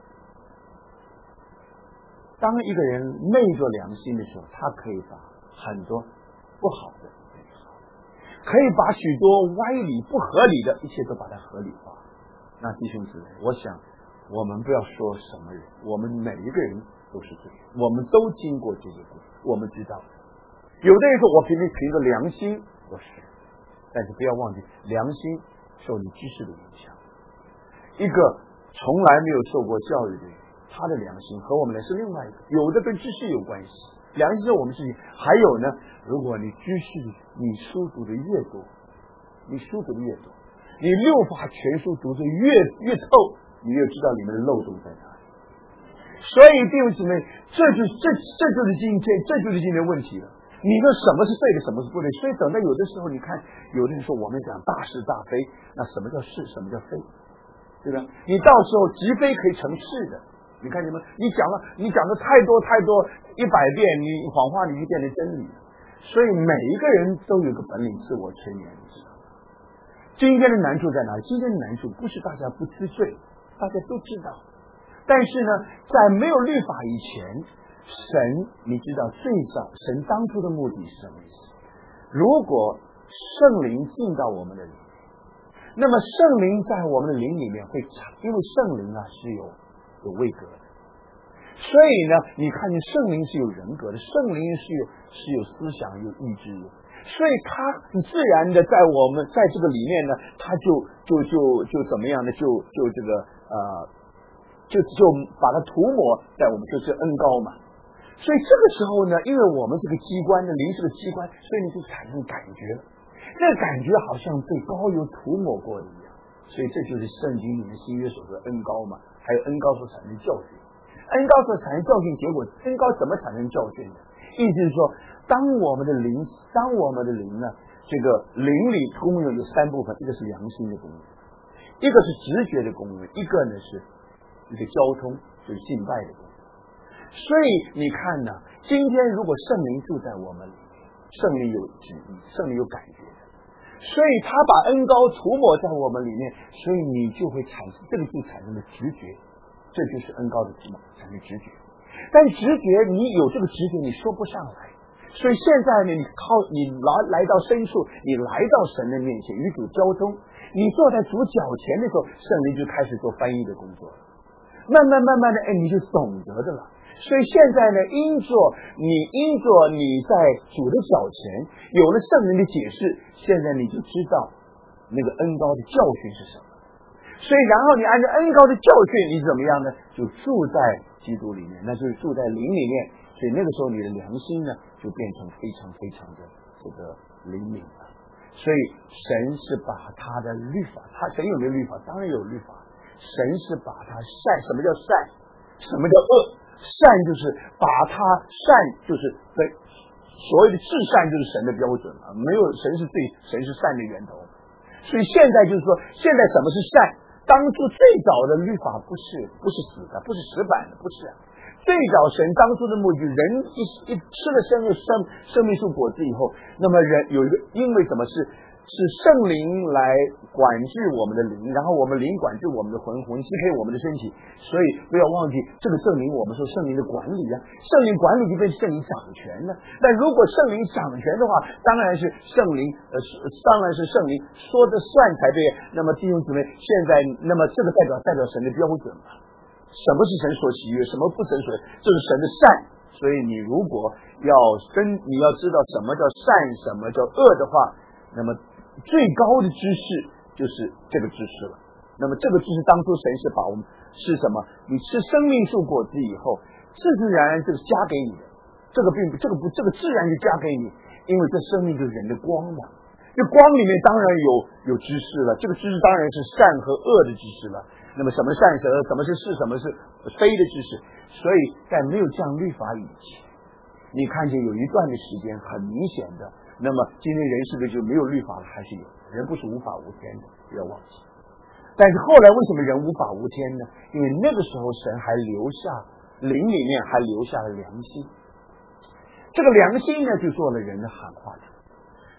Speaker 2: 当一个人昧着良心的时候，他可以把很多不好的，可以把许多歪理不合理的一切都把它合理化。那弟兄姊妹，我想我们不要说什么人，我们每一个人都是罪人，我们都经过这些过程，我们知道有的人说我凭凭着良心我是，但是不要忘记良心受你知识的影响。一个从来没有受过教育的人，他的良心和我们来是另外一个，有的跟知识有关系，良心是我们自己。还有呢，如果你知识你书读的越多，你书读的越多，你六法全书读的越越透，你越知道里面的漏洞在哪里。所以弟兄姊妹，这就是这这就是今天这就是今天问题了。你说什么是对的，什么是不对？所以等到有的时候，你看有的人说我们讲大是大非，那什么叫是，什么叫非，对吧？你到时候即非可以成是的。你看见没？你讲了，你讲的太多太多，一百遍，你谎话你就变成真理。所以每一个人都有个本领自我催眠，你知道吗？今天的难处在哪里？今天的难处不是大家不知罪，大家都知道。但是呢，在没有律法以前，神你知道最早神当初的目的是什么意思？如果圣灵进到我们的灵，那么圣灵在我们的灵里面会产，因为圣灵啊是有有位格的，所以呢，你看见圣灵是有人格的，圣灵是有是有思想、有意志的，所以他很自然的在我们在这个里面呢，他就就就就怎么样呢？就就这个呃，就就把它涂抹在我们就是恩膏嘛。所以这个时候呢，因为我们这个机关的灵是个机关，所以你就产生感觉了，这个感觉好像被膏油涂抹过的一样。所以这就是圣经里面新约所说的恩膏嘛。还有恩膏所产生教训，恩膏所产生教训，结果恩膏怎么产生教训的？意思是说，当我们的灵，当我们的灵呢，这个灵里功能有三部分，一个是良心的功能，一个是直觉的功能，一个呢是一个交通，就是敬拜的功能。所以你看呢，今天如果圣灵住在我们里面，圣灵有旨意，圣灵有感觉的。所以他把恩膏涂抹在我们里面，所以你就会产生这个就产生了直觉，这就是恩膏的涂抹产生直觉。但直觉你有这个直觉你说不上来，所以现在呢，你靠你来来到深处，你来到神的面前与主交通，你坐在主脚前的时候，圣灵就开始做翻译的工作了。慢慢慢慢的，哎，你就懂得的了。所以现在呢，因着你因着你在主的脚前有了圣灵的解释，现在你就知道那个恩膏的教训是什么。所以然后你按照恩膏的教训，你怎么样呢？就住在基督里面，那就是住在灵里面。所以那个时候你的良心呢，就变成非常非常的这个灵敏了。所以神是把他的律法，他神有没有律法？当然有律法。神是把他善，什么叫善？什么叫恶？善就是把它善，就是对所谓的至善就是神的标准嘛，没有神是最神是善的源头。所以现在就是说，现在什么是善？当初最早的律法不是不是死的，不是死板的，不是。最早神当初的目的，人一一吃了生命生生命树果子以后，那么人有一个，因为什么是？是圣灵来管制我们的灵，然后我们灵管制我们的魂，魂支配我们的身体。所以不要忘记这个圣灵，我们说圣灵的管理啊，圣灵管理就变圣灵掌权了。但如果圣灵掌权的话，当然是圣灵呃，当然是圣灵说的算才对。那么弟兄姊妹，现在那么这个代表代表神的标准嘛？什么是神所喜悦，什么不神所，这是神的善。所以你如果要跟你要知道什么叫善，什么叫恶的话，那么最高的知识就是这个知识了。那么这个知识当初神是把我们是什么？你吃生命树果子以后，自自然然这个加给你的，这个并不这个不这个自然就加给你，因为这生命就是人的光嘛。这光里面当然有有知识了，这个知识当然是善和恶的知识了。那么什么是善什么什么是是什么是非的知识？所以在没有降律法以前，你看见有一段的时间很明显的。那么今天人是不是就没有律法了？还是有，人不是无法无天的，不要忘记。但是后来为什么人无法无天呢？因为那个时候神还留下灵里面还留下了良心，这个良心呢就做了人的喊话者。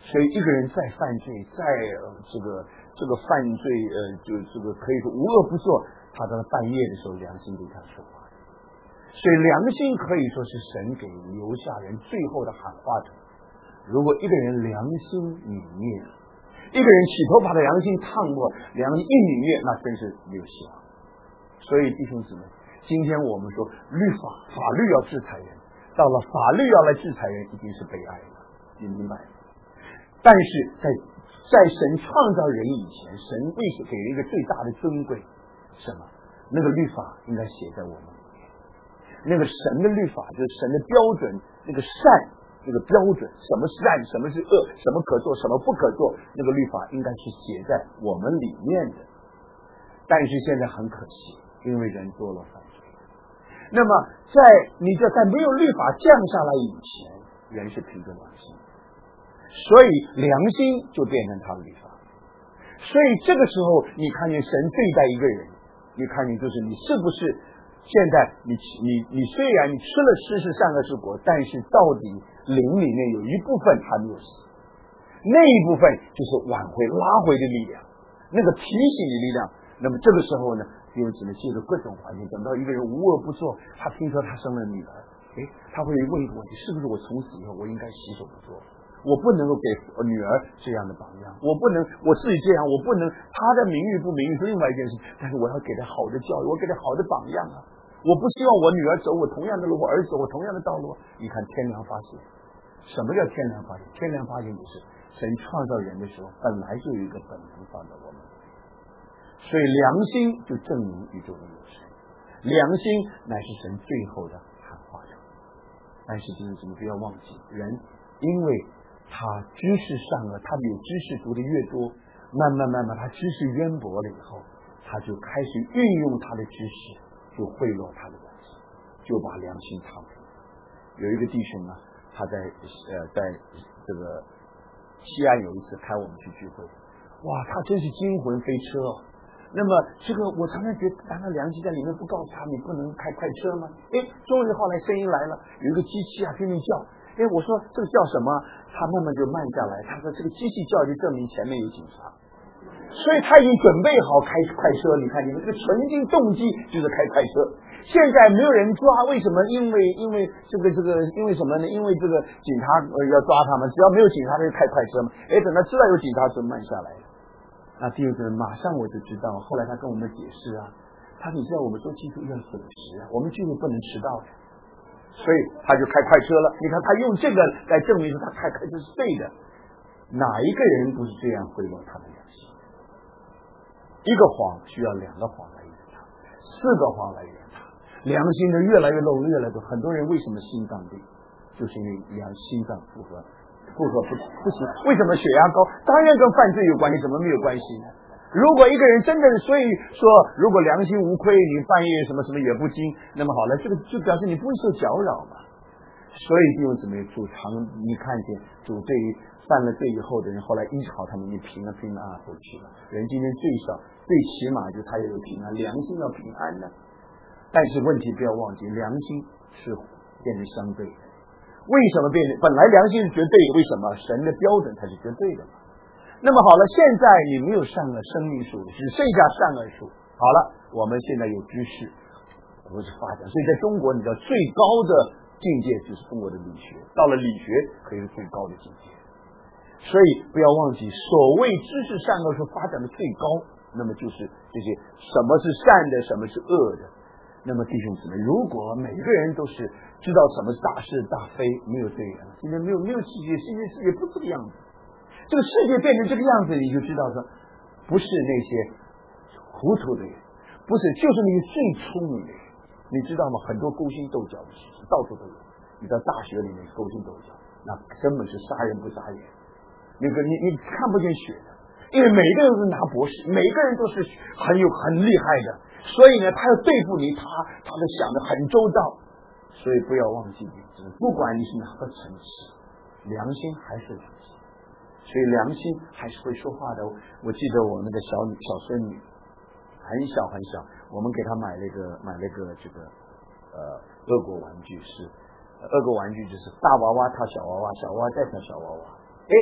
Speaker 2: 所以一个人再犯罪，再、呃、这个这个犯罪，呃，就这个可以说无恶不作，他到了半夜的时候，良心对他说话。所以良心可以说是神给留下人最后的喊话者。如果一个人良心泯灭，一个人起头把他良心烫过，良心一泯灭，那真是没有希望。所以弟兄姊妹，今天我们说律法法律要制裁人，到了法律要来制裁人，一定是悲哀的，你明白？但是在在神创造人以前，神为什么给了一个最大的尊贵？什么？那个律法应该写在我们里面。那个神的律法就是神的标准，那个善，那个标准，什么是善，什么是恶，什么可做，什么不可做，那个律法应该是写在我们里面的。但是现在很可惜，因为人做了犯罪。那么在你就在没有律法降下来以前，人是凭着良心，所以良心就变成他的律法。所以这个时候你看见神对待一个人，你看见就是你是不是现在你你你虽然你吃了知识善恶之果，但是到底灵里面有一部分还没有死，那一部分就是挽回拉回的力量，那个提醒的力量。那么这个时候呢，就只能借着各种环境，等到一个人无恶不作，他听说他生了女儿，诶，他会问一个问题，是不是我从此以后我应该洗手不做，我不能够给女儿这样的榜样，我不能我自己这样，我不能他的名誉不名誉是另外一件事，但是我要给他好的教育，我给他好的榜样啊，我不希望我女儿走我同样的路，我儿子走我同样的道路。你看天良发现，什么叫天良发现？天良发现就是神创造人的时候本来就有一个本能放在我们，所以良心就证明宇宙的有神，良心乃是神最后的喊话者。但是就是什么，不要忘记，人因为他知识善恶，他有知识读的越多，慢慢慢慢他知识渊博了以后，他就开始运用他的知识，就贿赂他的良心，就把良心烫平。有一个弟兄呢，他在呃在这个西安有一次开我们去聚会，哇，他真是惊魂飞车哦。那么这个我常常觉得，难道良心在里面不告诉他你不能开快车吗？哎，终于后来声音来了，有一个机器啊拼命叫。哎，我说这个叫什么？他慢慢就慢下来。他说这个机器叫就证明前面有警察，所以他已经准备好开快车。你看，你们这个纯心动机就是开快车。现在没有人抓，为什么？因为因为这个这个因为什么呢？因为这个警察呃要抓他们，只要没有警察就开快车嘛。哎，等他知道有警察就慢下来了。那第二个马上我就知道，后来他跟我们解释啊，他你知道我们说基督要准时啊，我们聚会不能迟到的。所以他就开快车了。你看他用这个来证明说他开快车是对的。哪一个人不是这样贿赂他的良心？一个谎需要两个谎来圆他，四个谎来圆他，良心的越来越漏，越来越多。很多人为什么心脏病，就是因为良心脏负荷负荷不不行。为什么血压高？当然跟犯罪有关系，怎么没有关系呢？如果一个人真的，所以说，如果良心无愧，你半夜什么什么也不惊，那么好了，这个就表示你不会受搅扰嘛。所以弟兄姊妹，主常你看见主对于犯了罪以后的人，后来医好他们，你平安平安回去了。人今天最少最起码就他也有平安，良心要平安的。但是问题不要忘记，良心是变成相对的。为什么变成？本来良心是绝对的，为什么？神的标准才是绝对的嘛。那么好了，现在你没有善恶生命树，只剩下善恶树。好了，我们现在有知识，不是发展。所以在中国，你知道最高的境界就是中国的理学，到了理学可以是最高的境界。所以不要忘记，所谓知识善恶树发展的最高，那么就是这些什么是善的，什么是恶的。那么弟兄姊妹，如果每个人都是知道什么是大是大非，没有罪人，今天没有没有世界，世界世界不是这个样子。这个世界变成这个样子，你就知道说，不是那些糊涂的人，不是，就是那些最聪明的人。你知道吗？很多勾心斗角的事情到处都有。你到大学里面勾心斗角，那根本是杀人不杀人。那个你你看不见血的，因为每个人都是拿博士，每个人都是很有很厉害的，所以呢，他要对付你，他他都想得很周到。所以不要忘记，不管你是哪个层次，良心还是良心。所以良心还是会说话的。我记得我那个小女小孙女很小很小，我们给她买了一个买了一个这个呃俄国玩具，是俄国玩具就是大娃娃套小娃娃，小娃娃再套小娃娃。哎，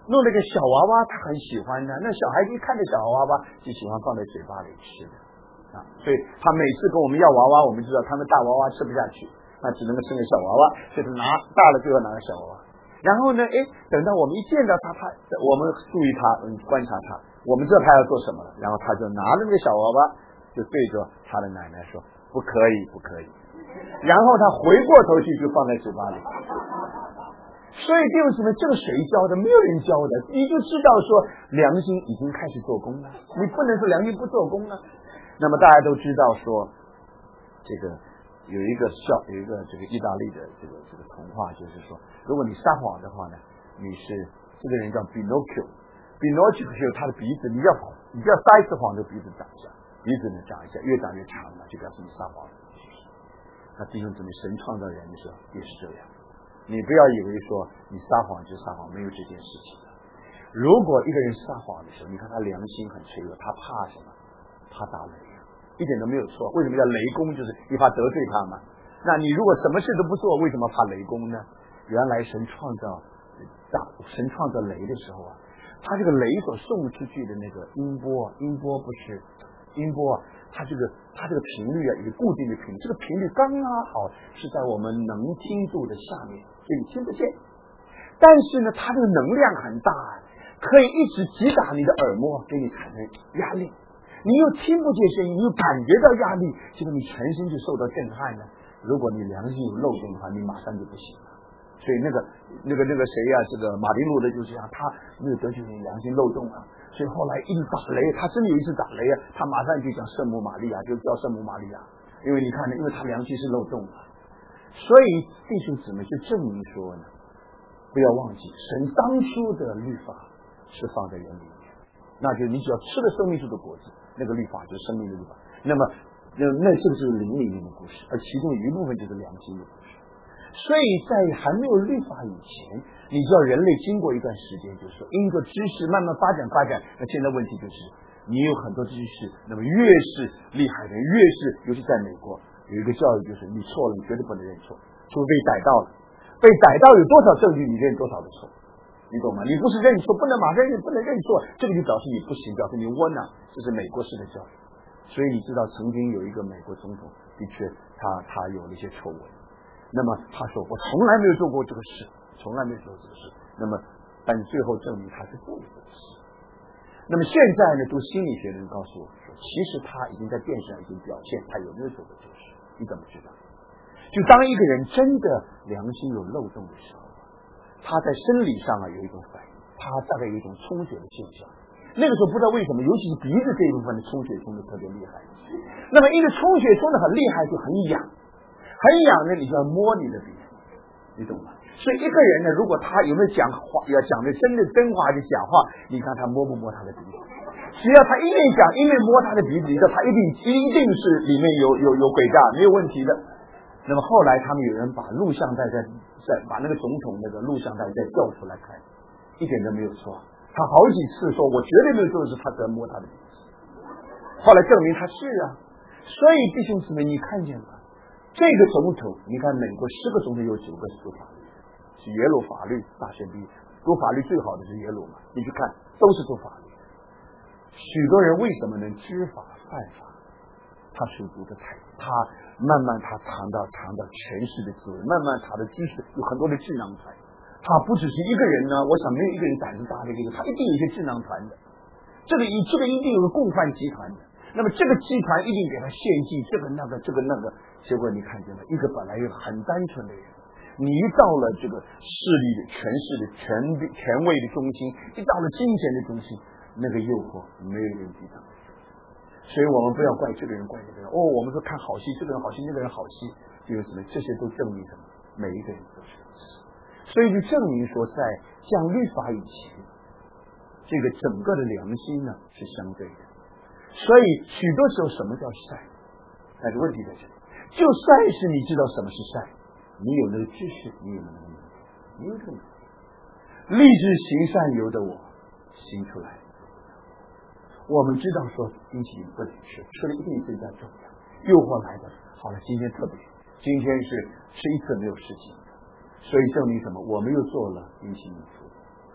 Speaker 2: 弄了个小娃娃，他很喜欢的。那小孩子一看着小娃娃，就喜欢放在嘴巴里吃的啊。所以他每次跟我们要娃娃，我们知道他们大娃娃吃不下去，那只能够生个小娃娃，就是拿大了最后拿个小娃娃。然后呢，哎，等到我们一见到他，他我们注意他，嗯，观察他，我们知道他要做什么了，然后他就拿着那个小娃娃，就对着他的奶奶说：“不可以，不可以。”然后他回过头去就放在嘴巴里。所以弟兄姊妹，这个谁教的？没有人教的，你就知道说良心已经开始做工了，你不能说良心不做工了。那么大家都知道说，这个有一个笑，有一个这个意大利的这个这个童话，就是说，如果你撒谎的话呢，你是这个人叫 Pinocchio，Pinocchio 他的鼻子，你要你要撒一次谎，就鼻子长一下，鼻子呢长一下，越长越长了，就表示你撒谎了。那弟兄姊妹，神创造人的时候也是这样。你不要以为说你撒谎就撒谎，没有这件事情的。如果一个人撒谎的时候，你看他良心很脆弱，他怕什么？怕打雷，一点都没有错。为什么叫雷公？就是你怕得罪他嘛。那你如果什么事都不做，为什么怕雷公呢？原来神创造打神创造雷的时候啊，他这个雷所送出去的那个音波，音波不是音波啊，它这个它这个频率啊，有固定的频率，这个频率刚刚好是在我们能听度的下面，所以你听不见。但是呢，它这个能量很大，可以一直击打你的耳膜，给你产生压力。你又听不见声音，你又感觉到压力，结果你全身就受到震撼了。如果你良心有漏洞的话，你马上就不行了。所以那个那个那个谁呀、啊，这个马丁路德就是这样，他没有得罪你良心漏洞啊。所以后来一直打雷，他真的有一次打雷啊，他马上就讲圣母玛利亚，就叫圣母玛利亚，因为你看呢，因为他良心是漏洞啊。所以弟兄姊妹就证明说呢，不要忘记神当初的律法是放在人里面，那就你只要吃了生命树的果子，那个律法就是生命的律法。那么那那这个是灵里面的故事，而其中有一部分就是良心的故事。所以在还没有律法以前，你知道人类经过一段时间，就是说因着知识慢慢发展发展，那现在问题就是你有很多知识，那么越是厉害的人，越是尤其在美国有一个教育，就是你错了，你绝对不能认错，除非被逮到了，被逮到有多少证据，你认多少的错，你懂吗？你不是认错，不能马上认，不能认错，这个就表示你不行，表示你窝囊，这是美国式的教育。所以你知道，曾经有一个美国总统，的确他他有了一些丑闻。那么他说我从来没有做过这个事，从来没有做过这个事。那么但最后证明他是做了这个事。那么现在呢，读心理学的人告诉我说，其实他已经在电视上已经表现他有没有做过这个事。你怎么知道？就当一个人真的良心有漏洞的时候，他在生理上啊有一种反应，他大概有一种充血的现象。那个时候不知道为什么，尤其是鼻子这一部分的充血充的特别厉害。那么因为充血充的很厉害，就很痒。很痒呢，你就要摸你的鼻子，你懂吗？所以一个人呢，如果他有没有讲话，要讲的真的真话还是假话，你看他摸不摸他的鼻子？只要他一面讲一面摸他的鼻子，你知道他一定一定是里面有有有诡诈，没有问题的。那么后来他们有人把录像带再再把那个总统那个录像带再调出来看，一点都没有错。他好几次说我绝对没有做的是他在摸他的鼻子，后来证明他是啊。所以弟兄姊妹，你看见吗？这个总统，你看美国十个总统有九个是读法律，是耶鲁法律大学毕业，读法律最好的是耶鲁嘛，你去看都是读法律。许多人为什么能知法犯法？他所读的太，他慢慢他尝到尝到权势的滋味，慢慢他的知识有很多的智囊团。他不只是一个人呢，我想没有一个人胆子大的这个，他一定有一些智囊团的。这个一这个一定有个共犯集团的。那么这个集团一定给他献祭，这个那个这个那个，结果你看见了，一个本来一个很单纯的人，你一到了这个势力的权势的权权位的中心，一到了金钱的中心，那个诱惑没有人抵挡。所以我们不要怪这个人怪那个人。哦，我们说看好戏，这个人好戏，那个人好戏，就是什么？这些都证明什么？每一个人都是如此。所以就证明说，在降律法以前，这个整个的良心呢是相对的。所以许多时候什么叫善？但是问题在这里，就善是你知道什么是善，你有那个知识，你有那个能力，你有这个能力。立志行善由得我，行出来。我们知道说冰淇淋不能吃，吃了一定增加重量，诱惑来的。好了，今天特别，今天是吃一次没有事情的，所以证明什么？我们又做了冰淇淋。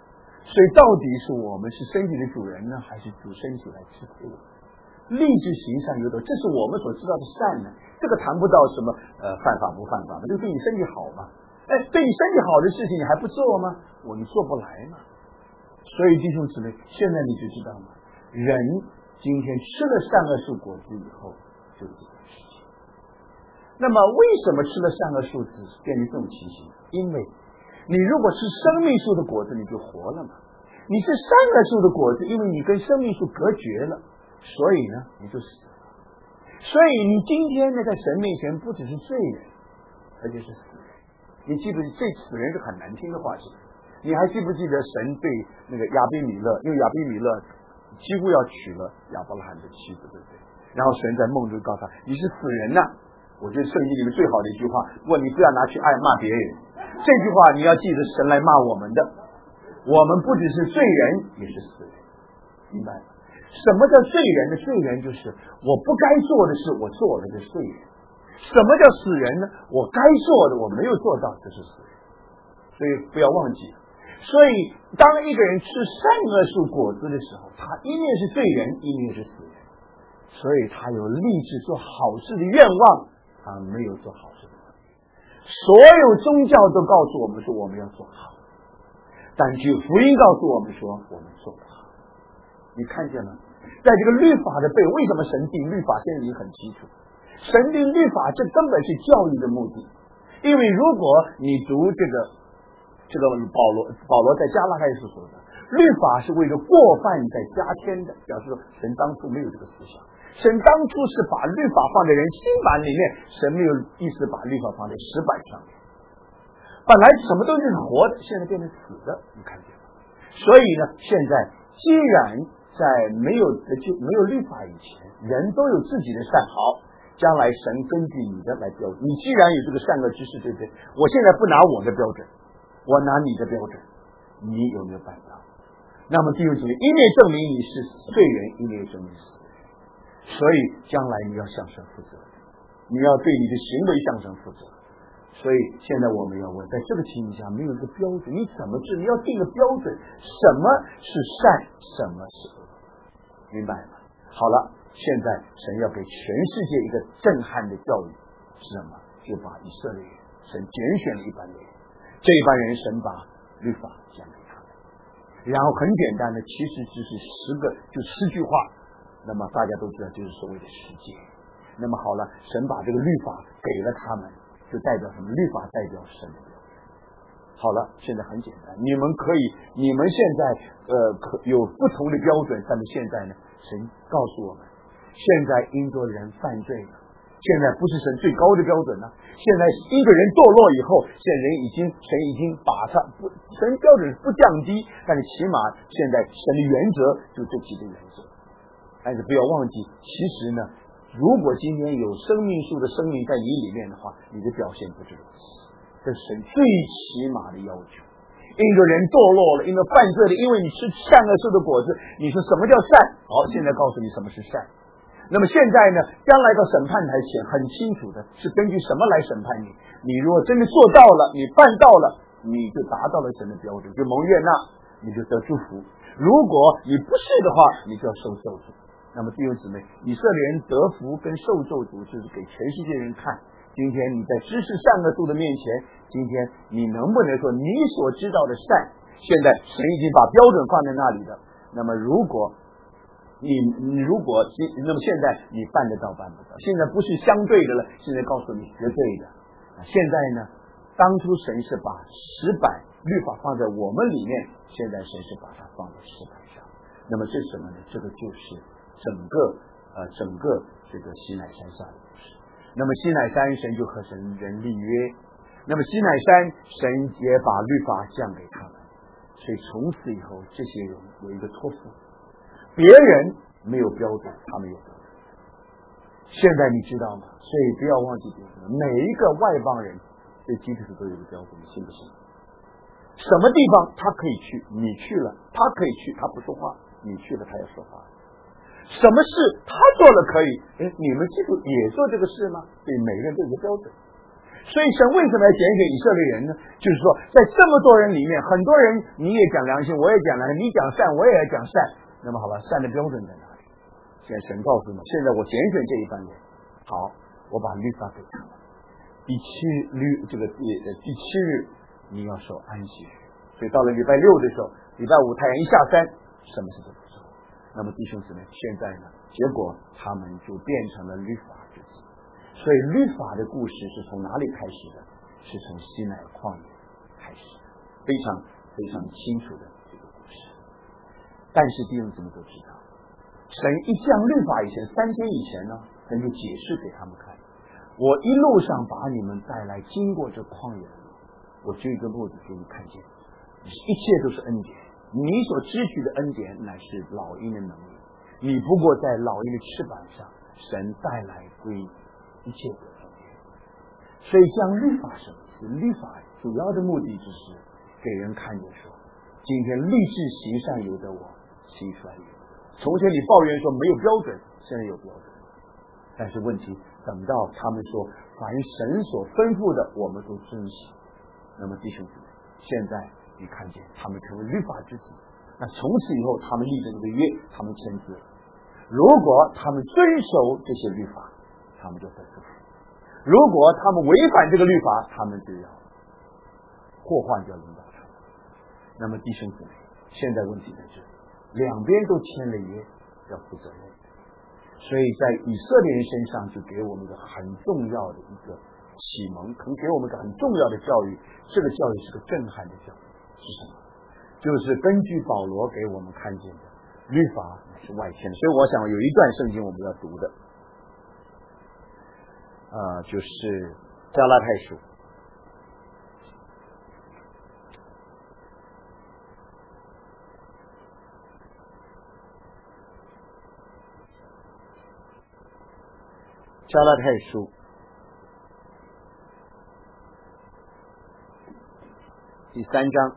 Speaker 2: 所以到底是我们是身体的主人呢，还是主身体来支配我们？立志行善有德，这是我们所知道的善呢。这个谈不到什么呃犯法不犯法，就对你身体好嘛。哎，对你身体好的事情你还不做吗？我们做不来嘛。所以弟兄姊妹，现在你就知道吗？人今天吃了善恶树果子以后，就是这件事情。那么为什么吃了善恶树子变成这种情形？因为你如果吃生命树的果子，你就活了嘛。你是善恶树的果子，因为你跟生命树隔绝了，所以呢你就死了。所以你今天呢在神面前不只是罪人，而且是死人。你记不记这死人是很难听的话是？你还记不记得神对那个亚比米勒，因为亚比米勒几乎要娶了亚伯拉罕的妻子，对不对？然后神在梦中告诉他，你是死人呐、啊！我觉得圣经里面最好的一句话，问你不要拿去爱骂别人，这句话你要记得神来骂我们的。我们不只是罪人，也是死人，明白吗？什么叫罪人呢？罪人就是我不该做的事我做了，这是罪人。什么叫死人呢？我该做的我没有做到，这是死人。所以不要忘记，所以当一个人吃善恶树果子的时候，他一面是罪人，一面是死人。所以他有立志做好事的愿望，他没有做好事的能力。所有宗教都告诉我们说我们要做好，但只有福音告诉我们说我们做不好。你看见了，在这个律法的背，为什么神定律法？现在已经很清楚，神定律法这根本是教育的目的。因为如果你读这个这个保罗保罗在加拉太书说的，律法是为了过犯在加添的，表示说神当初没有这个思想。神当初是把律法放在人心版里面，神没有意思把律法放在石板上面。本来什么都是活的，现在变成死的，你看见吗？所以呢，现在既然在没有就没有律法以前，人都有自己的善好，将来神根据你的来标准。你既然有这个善恶知识，对不对？我现在不拿我的标准，我拿你的标准，你有没有办到？那么弟兄姊妹，一面证明你是罪人，一面证明死人。所以将来你要向神负责，你要对你的行为向神负责。所以现在我们要问，在这个情况下没有一个标准，你怎么治？你要定个标准，什么是善，什么是恶，明白吗？好了，现在神要给全世界一个震撼的教育，是什么？就把以色列人，神拣选了一班人，这一班人神把律法讲给他们，然后很简单的，其实只是十个，就十句话。那么大家都知道，就是所谓的十诫。那么好了，神把这个律法给了他们，就代表什么？律法代表神的标准。好了，现在很简单，你们可以，你们现在呃可有不同的标准，但是现在呢，神告诉我们，现在因着人犯罪了，现在不是神最高的标准了。现在因着人堕落以后，现在人已经神已经把他不神标准不降低，但是起码现在神的原则就这几个原则。但是不要忘记，其实呢，如果今天有生命树的生命在你里面的话，你的表现不是如此。这是神最起码的要求。因着人堕落了，因为犯罪了，因为你吃善恶树的果子，你说什么叫善？好，现在告诉你什么是善。那么现在呢，将来到审判台前，很清楚的是根据什么来审判你？你如果真的做到了，你办到了，你就达到了神的标准，就蒙悦纳，你就得祝福。如果你不是的话，你就要受咒诅。那么弟兄姊妹，以色列人得福跟受咒诅就是给全世界人看。今天你在知识善恶树的面前，今天你能不能说你所知道的善，现在神已经把标准放在那里的。那么如果你你如果那么现在你办得到办不到，现在不是相对的了，现在告诉你绝对的。现在呢，当初神是把石板律法放在我们里面，现在神是把它放在石板上。那么这是什么呢？这个就是整个呃整个这个西乃山下的故事。那么西乃山神就和神人立约，那么西乃山神也把律法降给他们，所以从此以后这些人有一个托付，别人没有标准，他们有标准。现在你知道吗？所以不要忘记标准，每一个外邦人对基督徒都有个标准，你信不信？什么地方他可以去，你去了他可以去，他不说话，你去了他要说话。什么事他做了可以，哎，你们基督也做这个事吗？对，每个人都有个标准。 所以神为什么要拣选以色列人呢？就是说，在这么多人里面，很多人你也讲良心，我也讲良心，你讲善，我也要讲善。那么好吧，善的标准在哪里？现在神告诉你，现在我拣选这一班人，好，我把律法给他们。第七律这个第第七日你要守安息日，所以到了礼拜六的时候，礼拜五太阳一下山，什么事都不做。那么弟兄姊妹，现在呢，结果他们就变成了律法之子。所以律法的故事是从哪里开始的？是从西奈旷野开始的，非常非常清楚的这个故事。但是弟兄姊妹都知道，神一降律法以前，三天以前呢，神就解释给他们看，我一路上把你们带来，经过这旷野的路，我这个路子给你看见，一切都是恩典，你所支取的恩典乃是老鹰的能力，你不过在老鹰的翅膀上，神带来归一切的恩典。所以降律法什么是律法主要的目的就是给人看见说，今天立志行善由得我，行衰由得我。从前你抱怨说没有标准，现在有标准，但是问题等到他们说凡神所吩咐的我们都遵行，那么弟兄姊妹，现在你看见他们成为律法之子，那从此以后他们立的这个约，他们签字了。如果他们遵守这些律法，他们就得祝福；如果他们违反这个律法，他们就要祸患就要临到他们。那么弟兄姊妹，现在问题在这里，两边都签了约，要负责任。所以在以色列人身上就给我们一个很重要的一个启蒙，可能给我们一个很重要的教育。这个教育是个震撼的教育，是什么？就是根据保罗给我们看见的，律法是外迁的。所以我想有一段圣经我们要读的，呃，就是加拉太书。加拉太书第三章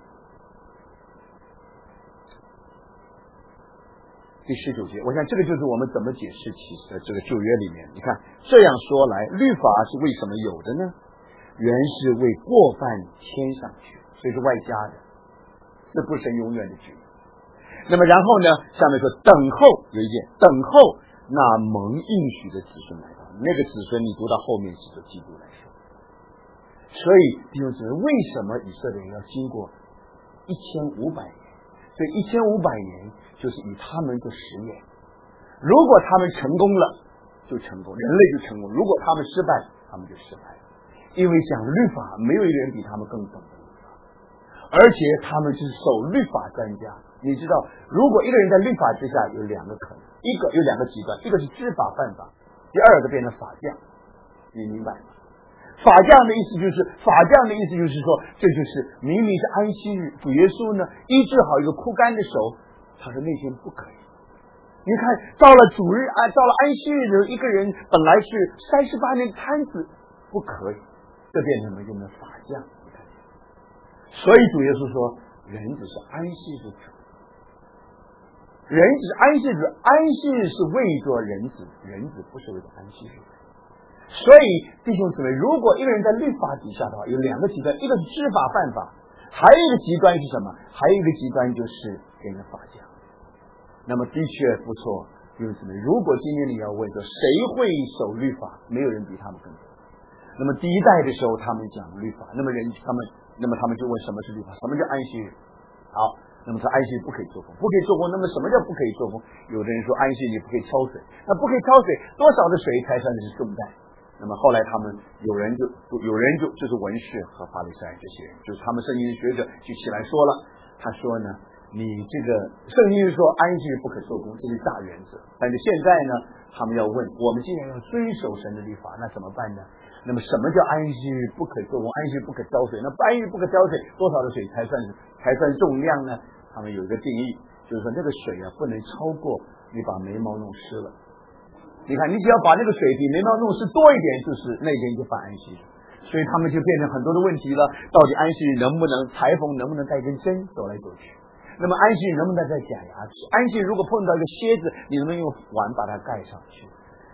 Speaker 2: 第十九节，我想这个就是我们怎么解释启示的这个旧约里面。你看这样说来，律法是为什么有的呢？原是为过犯迁上去，所以是外加的，这不是神永远的旨意。那么然后呢，下面说等候，有一点等候那蒙应许的子孙来到，那个子孙你读到后面是基督来说。所以弟兄姊妹，为什么以色列人要经过一千五百年？所以一千五百年就是以他们的实验，如果他们成功了就成功，人类就成功；如果他们失败，他们就失败了。因为讲律法，没有一个人比他们更懂得律法，而且他们是守律法专家。你知道，如果一个人在律法之下，有两个可能，一个有两个极端，一个是知法犯法，第二个变成法匠。你明白吗？法匠的意思就是法匠的意思就是说，这就是明明是安息日，主耶稣呢医治好一个枯干的手，他说那天不可以。你看到了主日啊，到了安息日的时候，一个人本来是三十八年摊子，不可以，这变成了一个法匠。你看，所以主耶稣说，人只是安息日主，人只是安息日，安息日是为做人子，人子不是为了安息日。所以弟兄姊妹，如果一个人在律法底下的话，有两个极端，一个是知法犯法，还有一个极端是什么？还有一个极端就是给人法匠。那么的确不错，弟兄姊妹，如果今天你要问说谁会守律法，没有人比他们更多。那么第一代的时候他们讲律法，那么人他们那么他们就问什么是律法，什么叫安息日？好，那么说安息日不可以做工，不可以做工，那么什么叫不可以做工？有的人说安息日你不可以挑水，那不可以挑水，多少的水才算是重担？那么后来他们有人就有人就就是文士和法利赛这些人，就是他们圣经的学者就起来说了，他说呢，你这个圣经说安息日不可做工，这是大原则，但是现在呢，他们要问，我们既然要遵守神的律法，那怎么办呢？那么什么叫安息日不可做工？安息日不可浇水？那安息日不可浇水，多少的水才算是才算重量呢？他们有一个定义，就是说那个水啊不能超过你把眉毛弄湿了。你看，你只要把那个水比眉毛弄湿多一点，就是那天就犯安息日。所以他们就变成很多的问题了，到底安息日能不能裁缝能不能带根针走来走去？那么安息日能不能带假牙齿？安息日如果碰到一个蝎子，你能不能用碗把它盖上去？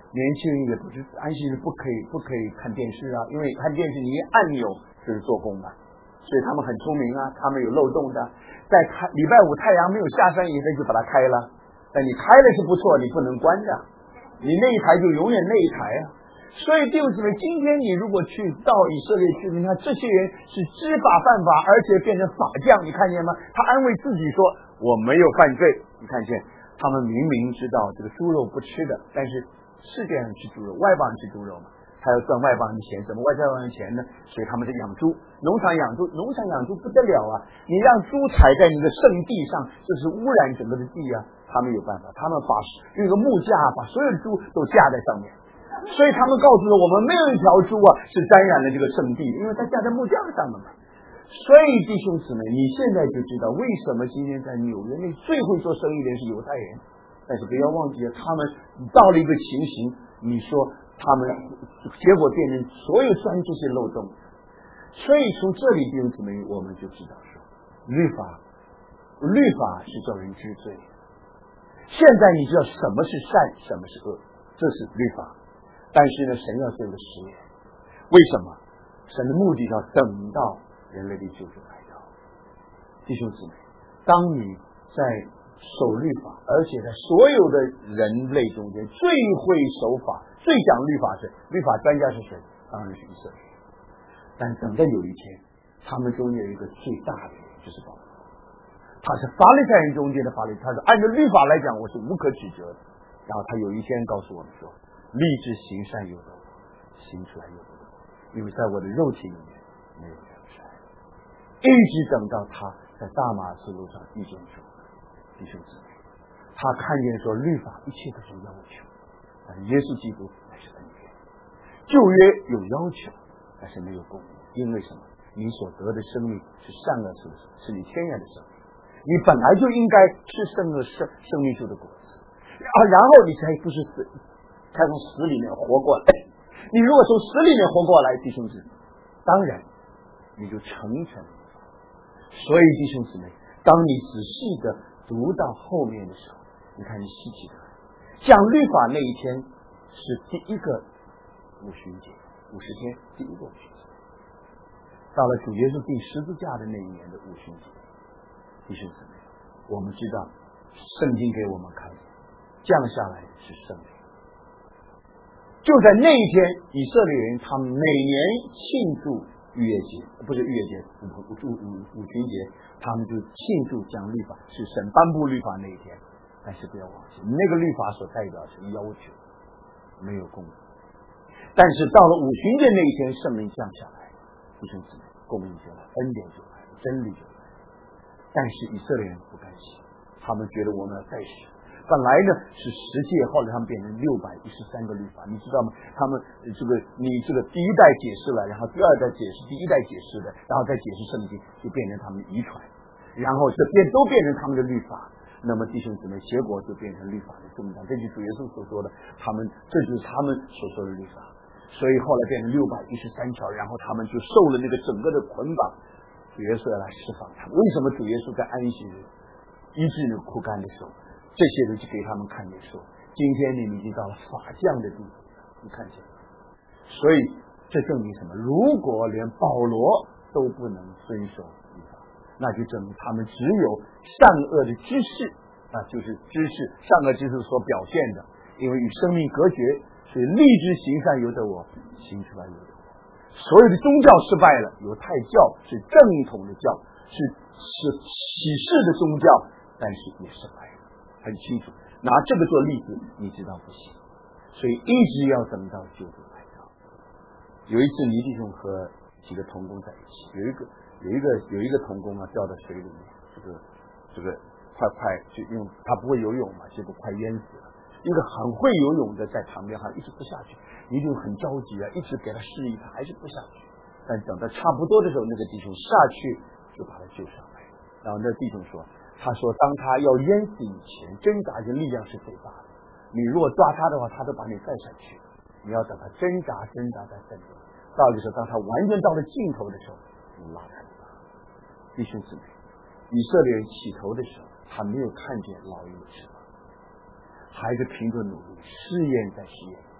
Speaker 2: 年轻人也不是安息日不可以不可以看电视啊，因为看电视你一按钮就是做工的，所以他们很聪明啊，他们有漏洞的，在开礼拜五太阳没有下山以前就把它开了，但你开了是不错，你不能关的，你那一台就永远那一台啊。所以弟兄姊妹，今天你如果去到以色列去，你看这些人是知法犯法，而且变成法匠，你看见吗？他安慰自己说我没有犯罪，你看见他们明明知道这个猪肉不吃的，但是世界上吃猪肉，外邦人吃猪肉嘛，他要赚外邦人的钱，什么外邦人的钱呢？所以他们是养猪，农场养猪，农场养猪不得了啊！你让猪踩在你的圣地上，这是污染整个的地啊！他们有办法，他们把用个木架把所有的猪都架在上面，所以他们告诉了我们，没有一条猪啊是沾染了这个圣地，因为它架在木架上面嘛。所以弟兄姊妹，你现在就知道为什么今天在纽约那最会做生意的人是犹太人，但是不要忘记了，他们到了一个情形，你说他们结果变成所有钻这些漏洞。所以从这里弟兄姊妹我们就知道说，律法律法是叫人知罪。现在你知道什么是善，什么是恶，这是律法。但是呢，神要做一个实验，为什么？神的目的要等到人类的救主来到。弟兄姊妹，当你在守律法，而且在所有的人类中间最会守法、最讲律法是律法专家是谁？当然是以色列。但等到有一天，他们中间有一个最大的人，就是保罗。他是法利赛人中间的法利赛，他是按照律法来讲，我是无可指责的。然后他有一天告诉我们说，立志行善由得我，行出来由得我，因为在我的肉体里面没有良善。一直等到他在大马士路上遇见主，弟兄姊妹，他看见说律法一切都是要求，但是耶稣基督乃是恩典。旧约有要求，但是没有公义，因为什么？你所得的生命是善恶树，是你天然的生命，你本来就应该吃生恶生生命树的果子，啊，然后你才不是死，才从死里面活过来。你如果从死里面活过来，弟兄姊妹，当然你就成全了。所以弟兄姊妹，当你仔细的读到后面的时候，你看你细细的讲律法那一天是第一个五旬节，五十天第一个五旬节，到了主耶稣钉十字架的那一年的五旬节，弟兄姊妹，我们知道圣经给我们看见降下来是圣灵。就在那一天，以色列人他们每年庆祝逾越节，不是逾越节，五五五五旬节，他们就庆祝将律法，是神颁布律法那一天。但是不要忘记，那个律法所代表是要求，没有公义。但是到了五旬节那一天，圣灵降下来，弟兄姊妹，公义就来，恩典就来，真理就来。但是以色列人不甘心，他们觉得我们要再死。本来呢是十诫，后来他们变成六百一十三个律法，你知道吗？他们这个你这个第一代解释了，然后第二代解释，第一代解释的，然后再解释圣经，就变成他们遗传，然后这变都变成他们的律法。那么弟兄姊妹，结果就变成律法的重担，这就是主耶稣所说的，他们这就是他们所说的律法。所以后来变成六百一十三条，然后他们就受了那个整个的捆绑。主耶稣要来释放他们。为什么主耶稣在安息日医治那个枯干的时候，这些人就给他们看见说，今天你们已经到了法匠的地步，你看见。所以这证明什么？如果连保罗都不能遵守律法，那就证明他们只有善恶的知识，啊，就是知识，善恶知识所表现的，因为与生命隔绝，所以立志行善由得我，行出来由得我。所有的宗教失败了，犹太教是正统的教，是是启示的宗教，但是也失败了。很清楚，拿这个做例子，你知道不行，所以一直要等到救主来到。有一次，倪弟兄和几个同工在一起，有一个有一个有一个同工啊掉到水里面，这个这个快快就用他不会游泳嘛，结果快淹死了。一个很会游泳的在旁边哈，一直不下去，倪弟兄很着急啊，一直给他示意，他还是不下去。但等到差不多的时候，那个弟兄下去就把他救上来。然后那弟兄说。他说当他要淹死以前，挣扎的力量是最大的，你如果抓他的话，他都把你带下去，你要等他挣扎挣扎在奋斗，到的时候当他完全到了尽头的时候，你拉开他。弟兄姊妹，以色列人起头的时候，他没有看见老鹰的翅膀，还是凭着努力试验在试验，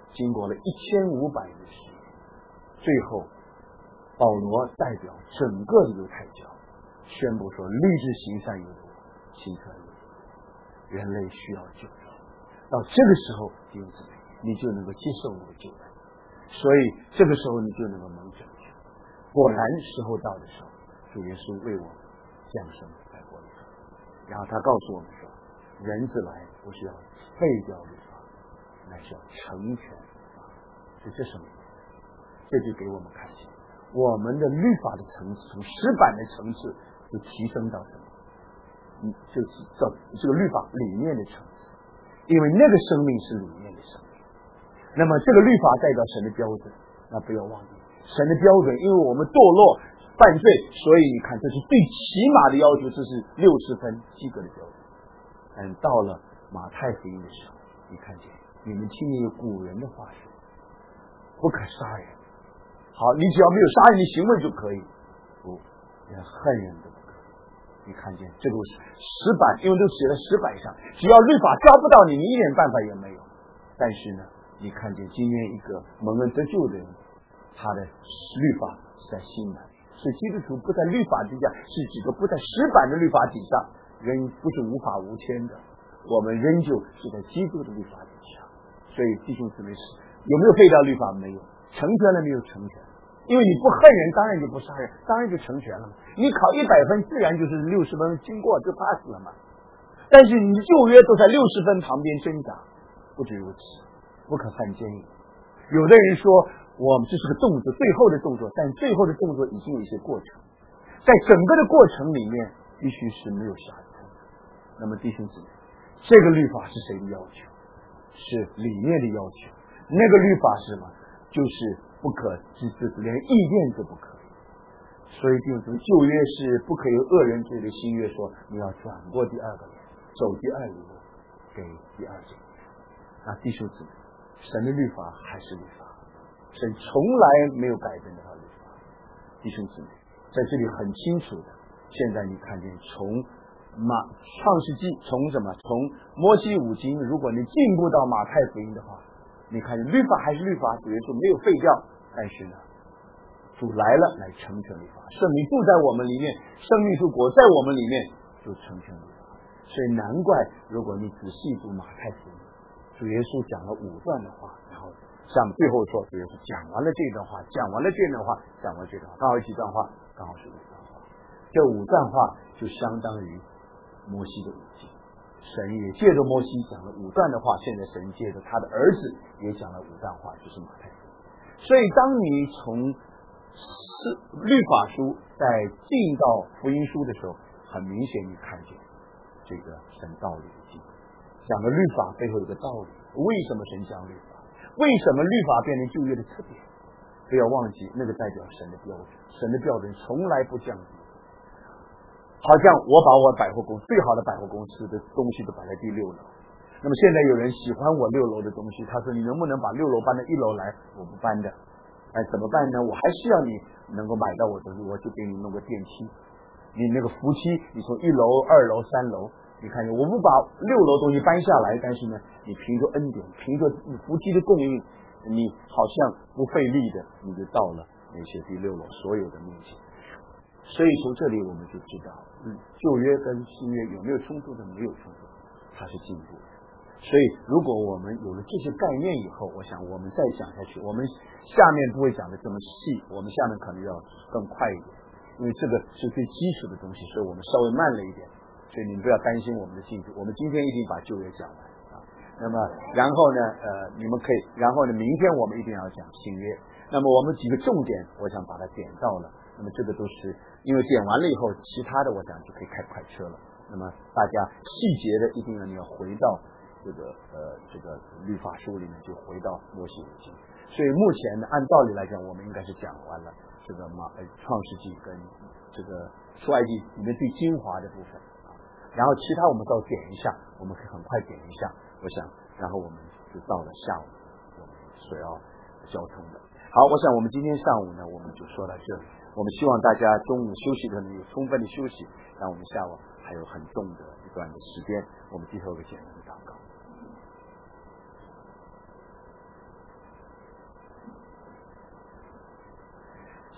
Speaker 2: 经过了一千五百年的时间，最后保罗代表整个的犹太教宣布说，立志行善有的我，行善有的我，人类需要救赎。到这个时候，弟兄姊妹，你就能够接受那个救恩，所以这个时候你就能够蒙拯救。果然时候到的时候，主耶稣为我们降生在国里头，然后他告诉我们说，人子来不是要废掉律法，乃是要成全律法。所以这什么意思？这就给我们看见我们的律法的层次从石板的层次就提升到什么？嗯，就是到这个律法里面的层次，因为那个生命是里面的生命。那么这个律法代表神的标准，那不要忘记神的标准，因为我们堕落犯罪，所以你看这是最起码的要求，这是六十分及格的标准。但到了马太福音的时候，你看见你们听见有古人的话说，不可杀人。好，你只要没有杀人的行为就可以，不，连恨人都不可以。你看见这个石板，因为都写在石板上，只要律法抓不到你，你一点办法也没有。但是呢，你看见今天一个蒙恩得救的人，他的律法是在心里，所以基督徒不在律法之下，是指个不在石板的律法底下，人不是无法无天的，我们仍旧是在基督的律法底下。所以弟兄姊妹，有没有废掉律法？没有。成全了没有？成全。因为你不恨人，当然就不杀人，当然就成全了嘛。你考一百分，自然就是六十分经过就 pass 了嘛。但是你旧约都在六十分旁边挣扎，不止如此，不可犯奸淫。有的人说我们这是个动作，最后的动作，但最后的动作已经有一些过程，在整个的过程里面必须是没有瑕疵。那么弟兄姊妹，这个律法是谁的要求？是里面的要求。那个律法是什么？就是不可知之子，连异变都不可以。所以弟兄姊妹，旧约是不可以有恶人罪的，新约说你要转过第二个脸，走第二里路，给第二种。那弟兄姊妹，神的律法还是律法，神从来没有改变那套律法。弟兄姊妹，在这里很清楚的，现在你看见从马创世纪，从什么？从摩西五经，如果你进步到马太福音的话，你看律法还是律法，主耶稣没有废掉，但是呢，主来了来成全律法，圣灵住在我们里面，生命树果在我们里面，就成全律法。所以难怪，如果你仔细读马太福音，主耶稣讲了五段的话，然后像最后说，主耶稣讲完了这段话，讲完了这段话，讲完这段话，刚好几段话，刚好是五段话。这五段话就相当于摩西的五经。神也借着摩西讲了五段的话，现在神借着他的儿子也讲了五段话，就是马太福音。所以当你从律法书在进到福音书的时候，很明显你看见这个神道理的进，讲的律法背后有个道理。为什么神讲律法？为什么律法变成旧约的特点？不要忘记，那个代表神的标准，神的标准从来不降低。好像我把我百货公司最好的百货公司的东西都摆在第六楼，那么现在有人喜欢我六楼的东西，他说你能不能把六楼搬到一楼来？我不搬的。哎，怎么办呢？我还需要你能够买到我的东西，我就给你弄个电梯。你那个扶梯，你从一楼、二楼、三楼，你看见我不把六楼东西搬下来，但是呢，你凭着恩典，凭着扶梯的供应，你好像不费力的，你就到了那些第六楼所有的面前。所以从这里我们就知道，嗯，旧约跟新约有没有冲突的？没有冲突，它是进步的。所以如果我们有了这些概念以后，我想我们再讲下去，我们下面不会讲的这么细，我们下面可能要更快一点，因为这个是最基础的东西，所以我们稍微慢了一点。所以你们不要担心我们的进度，我们今天一定把旧约讲完啊。那么然后呢，呃，你们可以，然后呢，明天我们一定要讲新约。那么我们几个重点，我想把它点到了。那么这个都是因为点完了以后，其他的我想就可以开快车了。那么大家细节的一定要你要回到这个呃这个律法书里面，就回到摩西五经。所以目前呢，按道理来讲，我们应该是讲完了这个马呃创世纪跟这个出埃及里面最精华的部分啊。然后其他我们到点一下，我们可以很快点一下，我想，然后我们就到了下午我们所要交通的。好，我想我们今天上午呢，我们就说到这里。我们希望大家中午休息的能有充分的休息，让我们下午还有很重的一段的时间，我们低头个简单的祷告。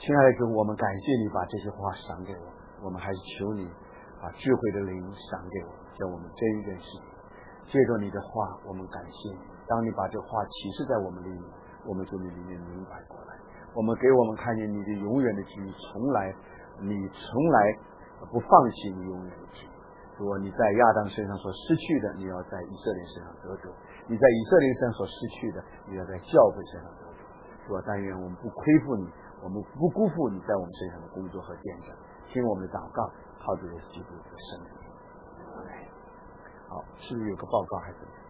Speaker 1: 亲爱的主，我们感谢你把这些话赏给我们，我们还是求你把智慧的灵赏给我们，叫我们真认识你。借着你的话，我们感谢你。当你把这话启示在我们里面，我们就里面明白过来。我们给我们看见你的永远的旨意，从来你从来不放弃你永远的旨意。说你在亚当身上所失去的，你要在以色列身上得着；你在以色列身上所失去的，你要在教会身上得着。说但愿我们不亏负你，我们不辜负你在我们身上的工作和见证。听我们的祷告，靠着耶稣基督的圣名。好，是不是有个报告还是？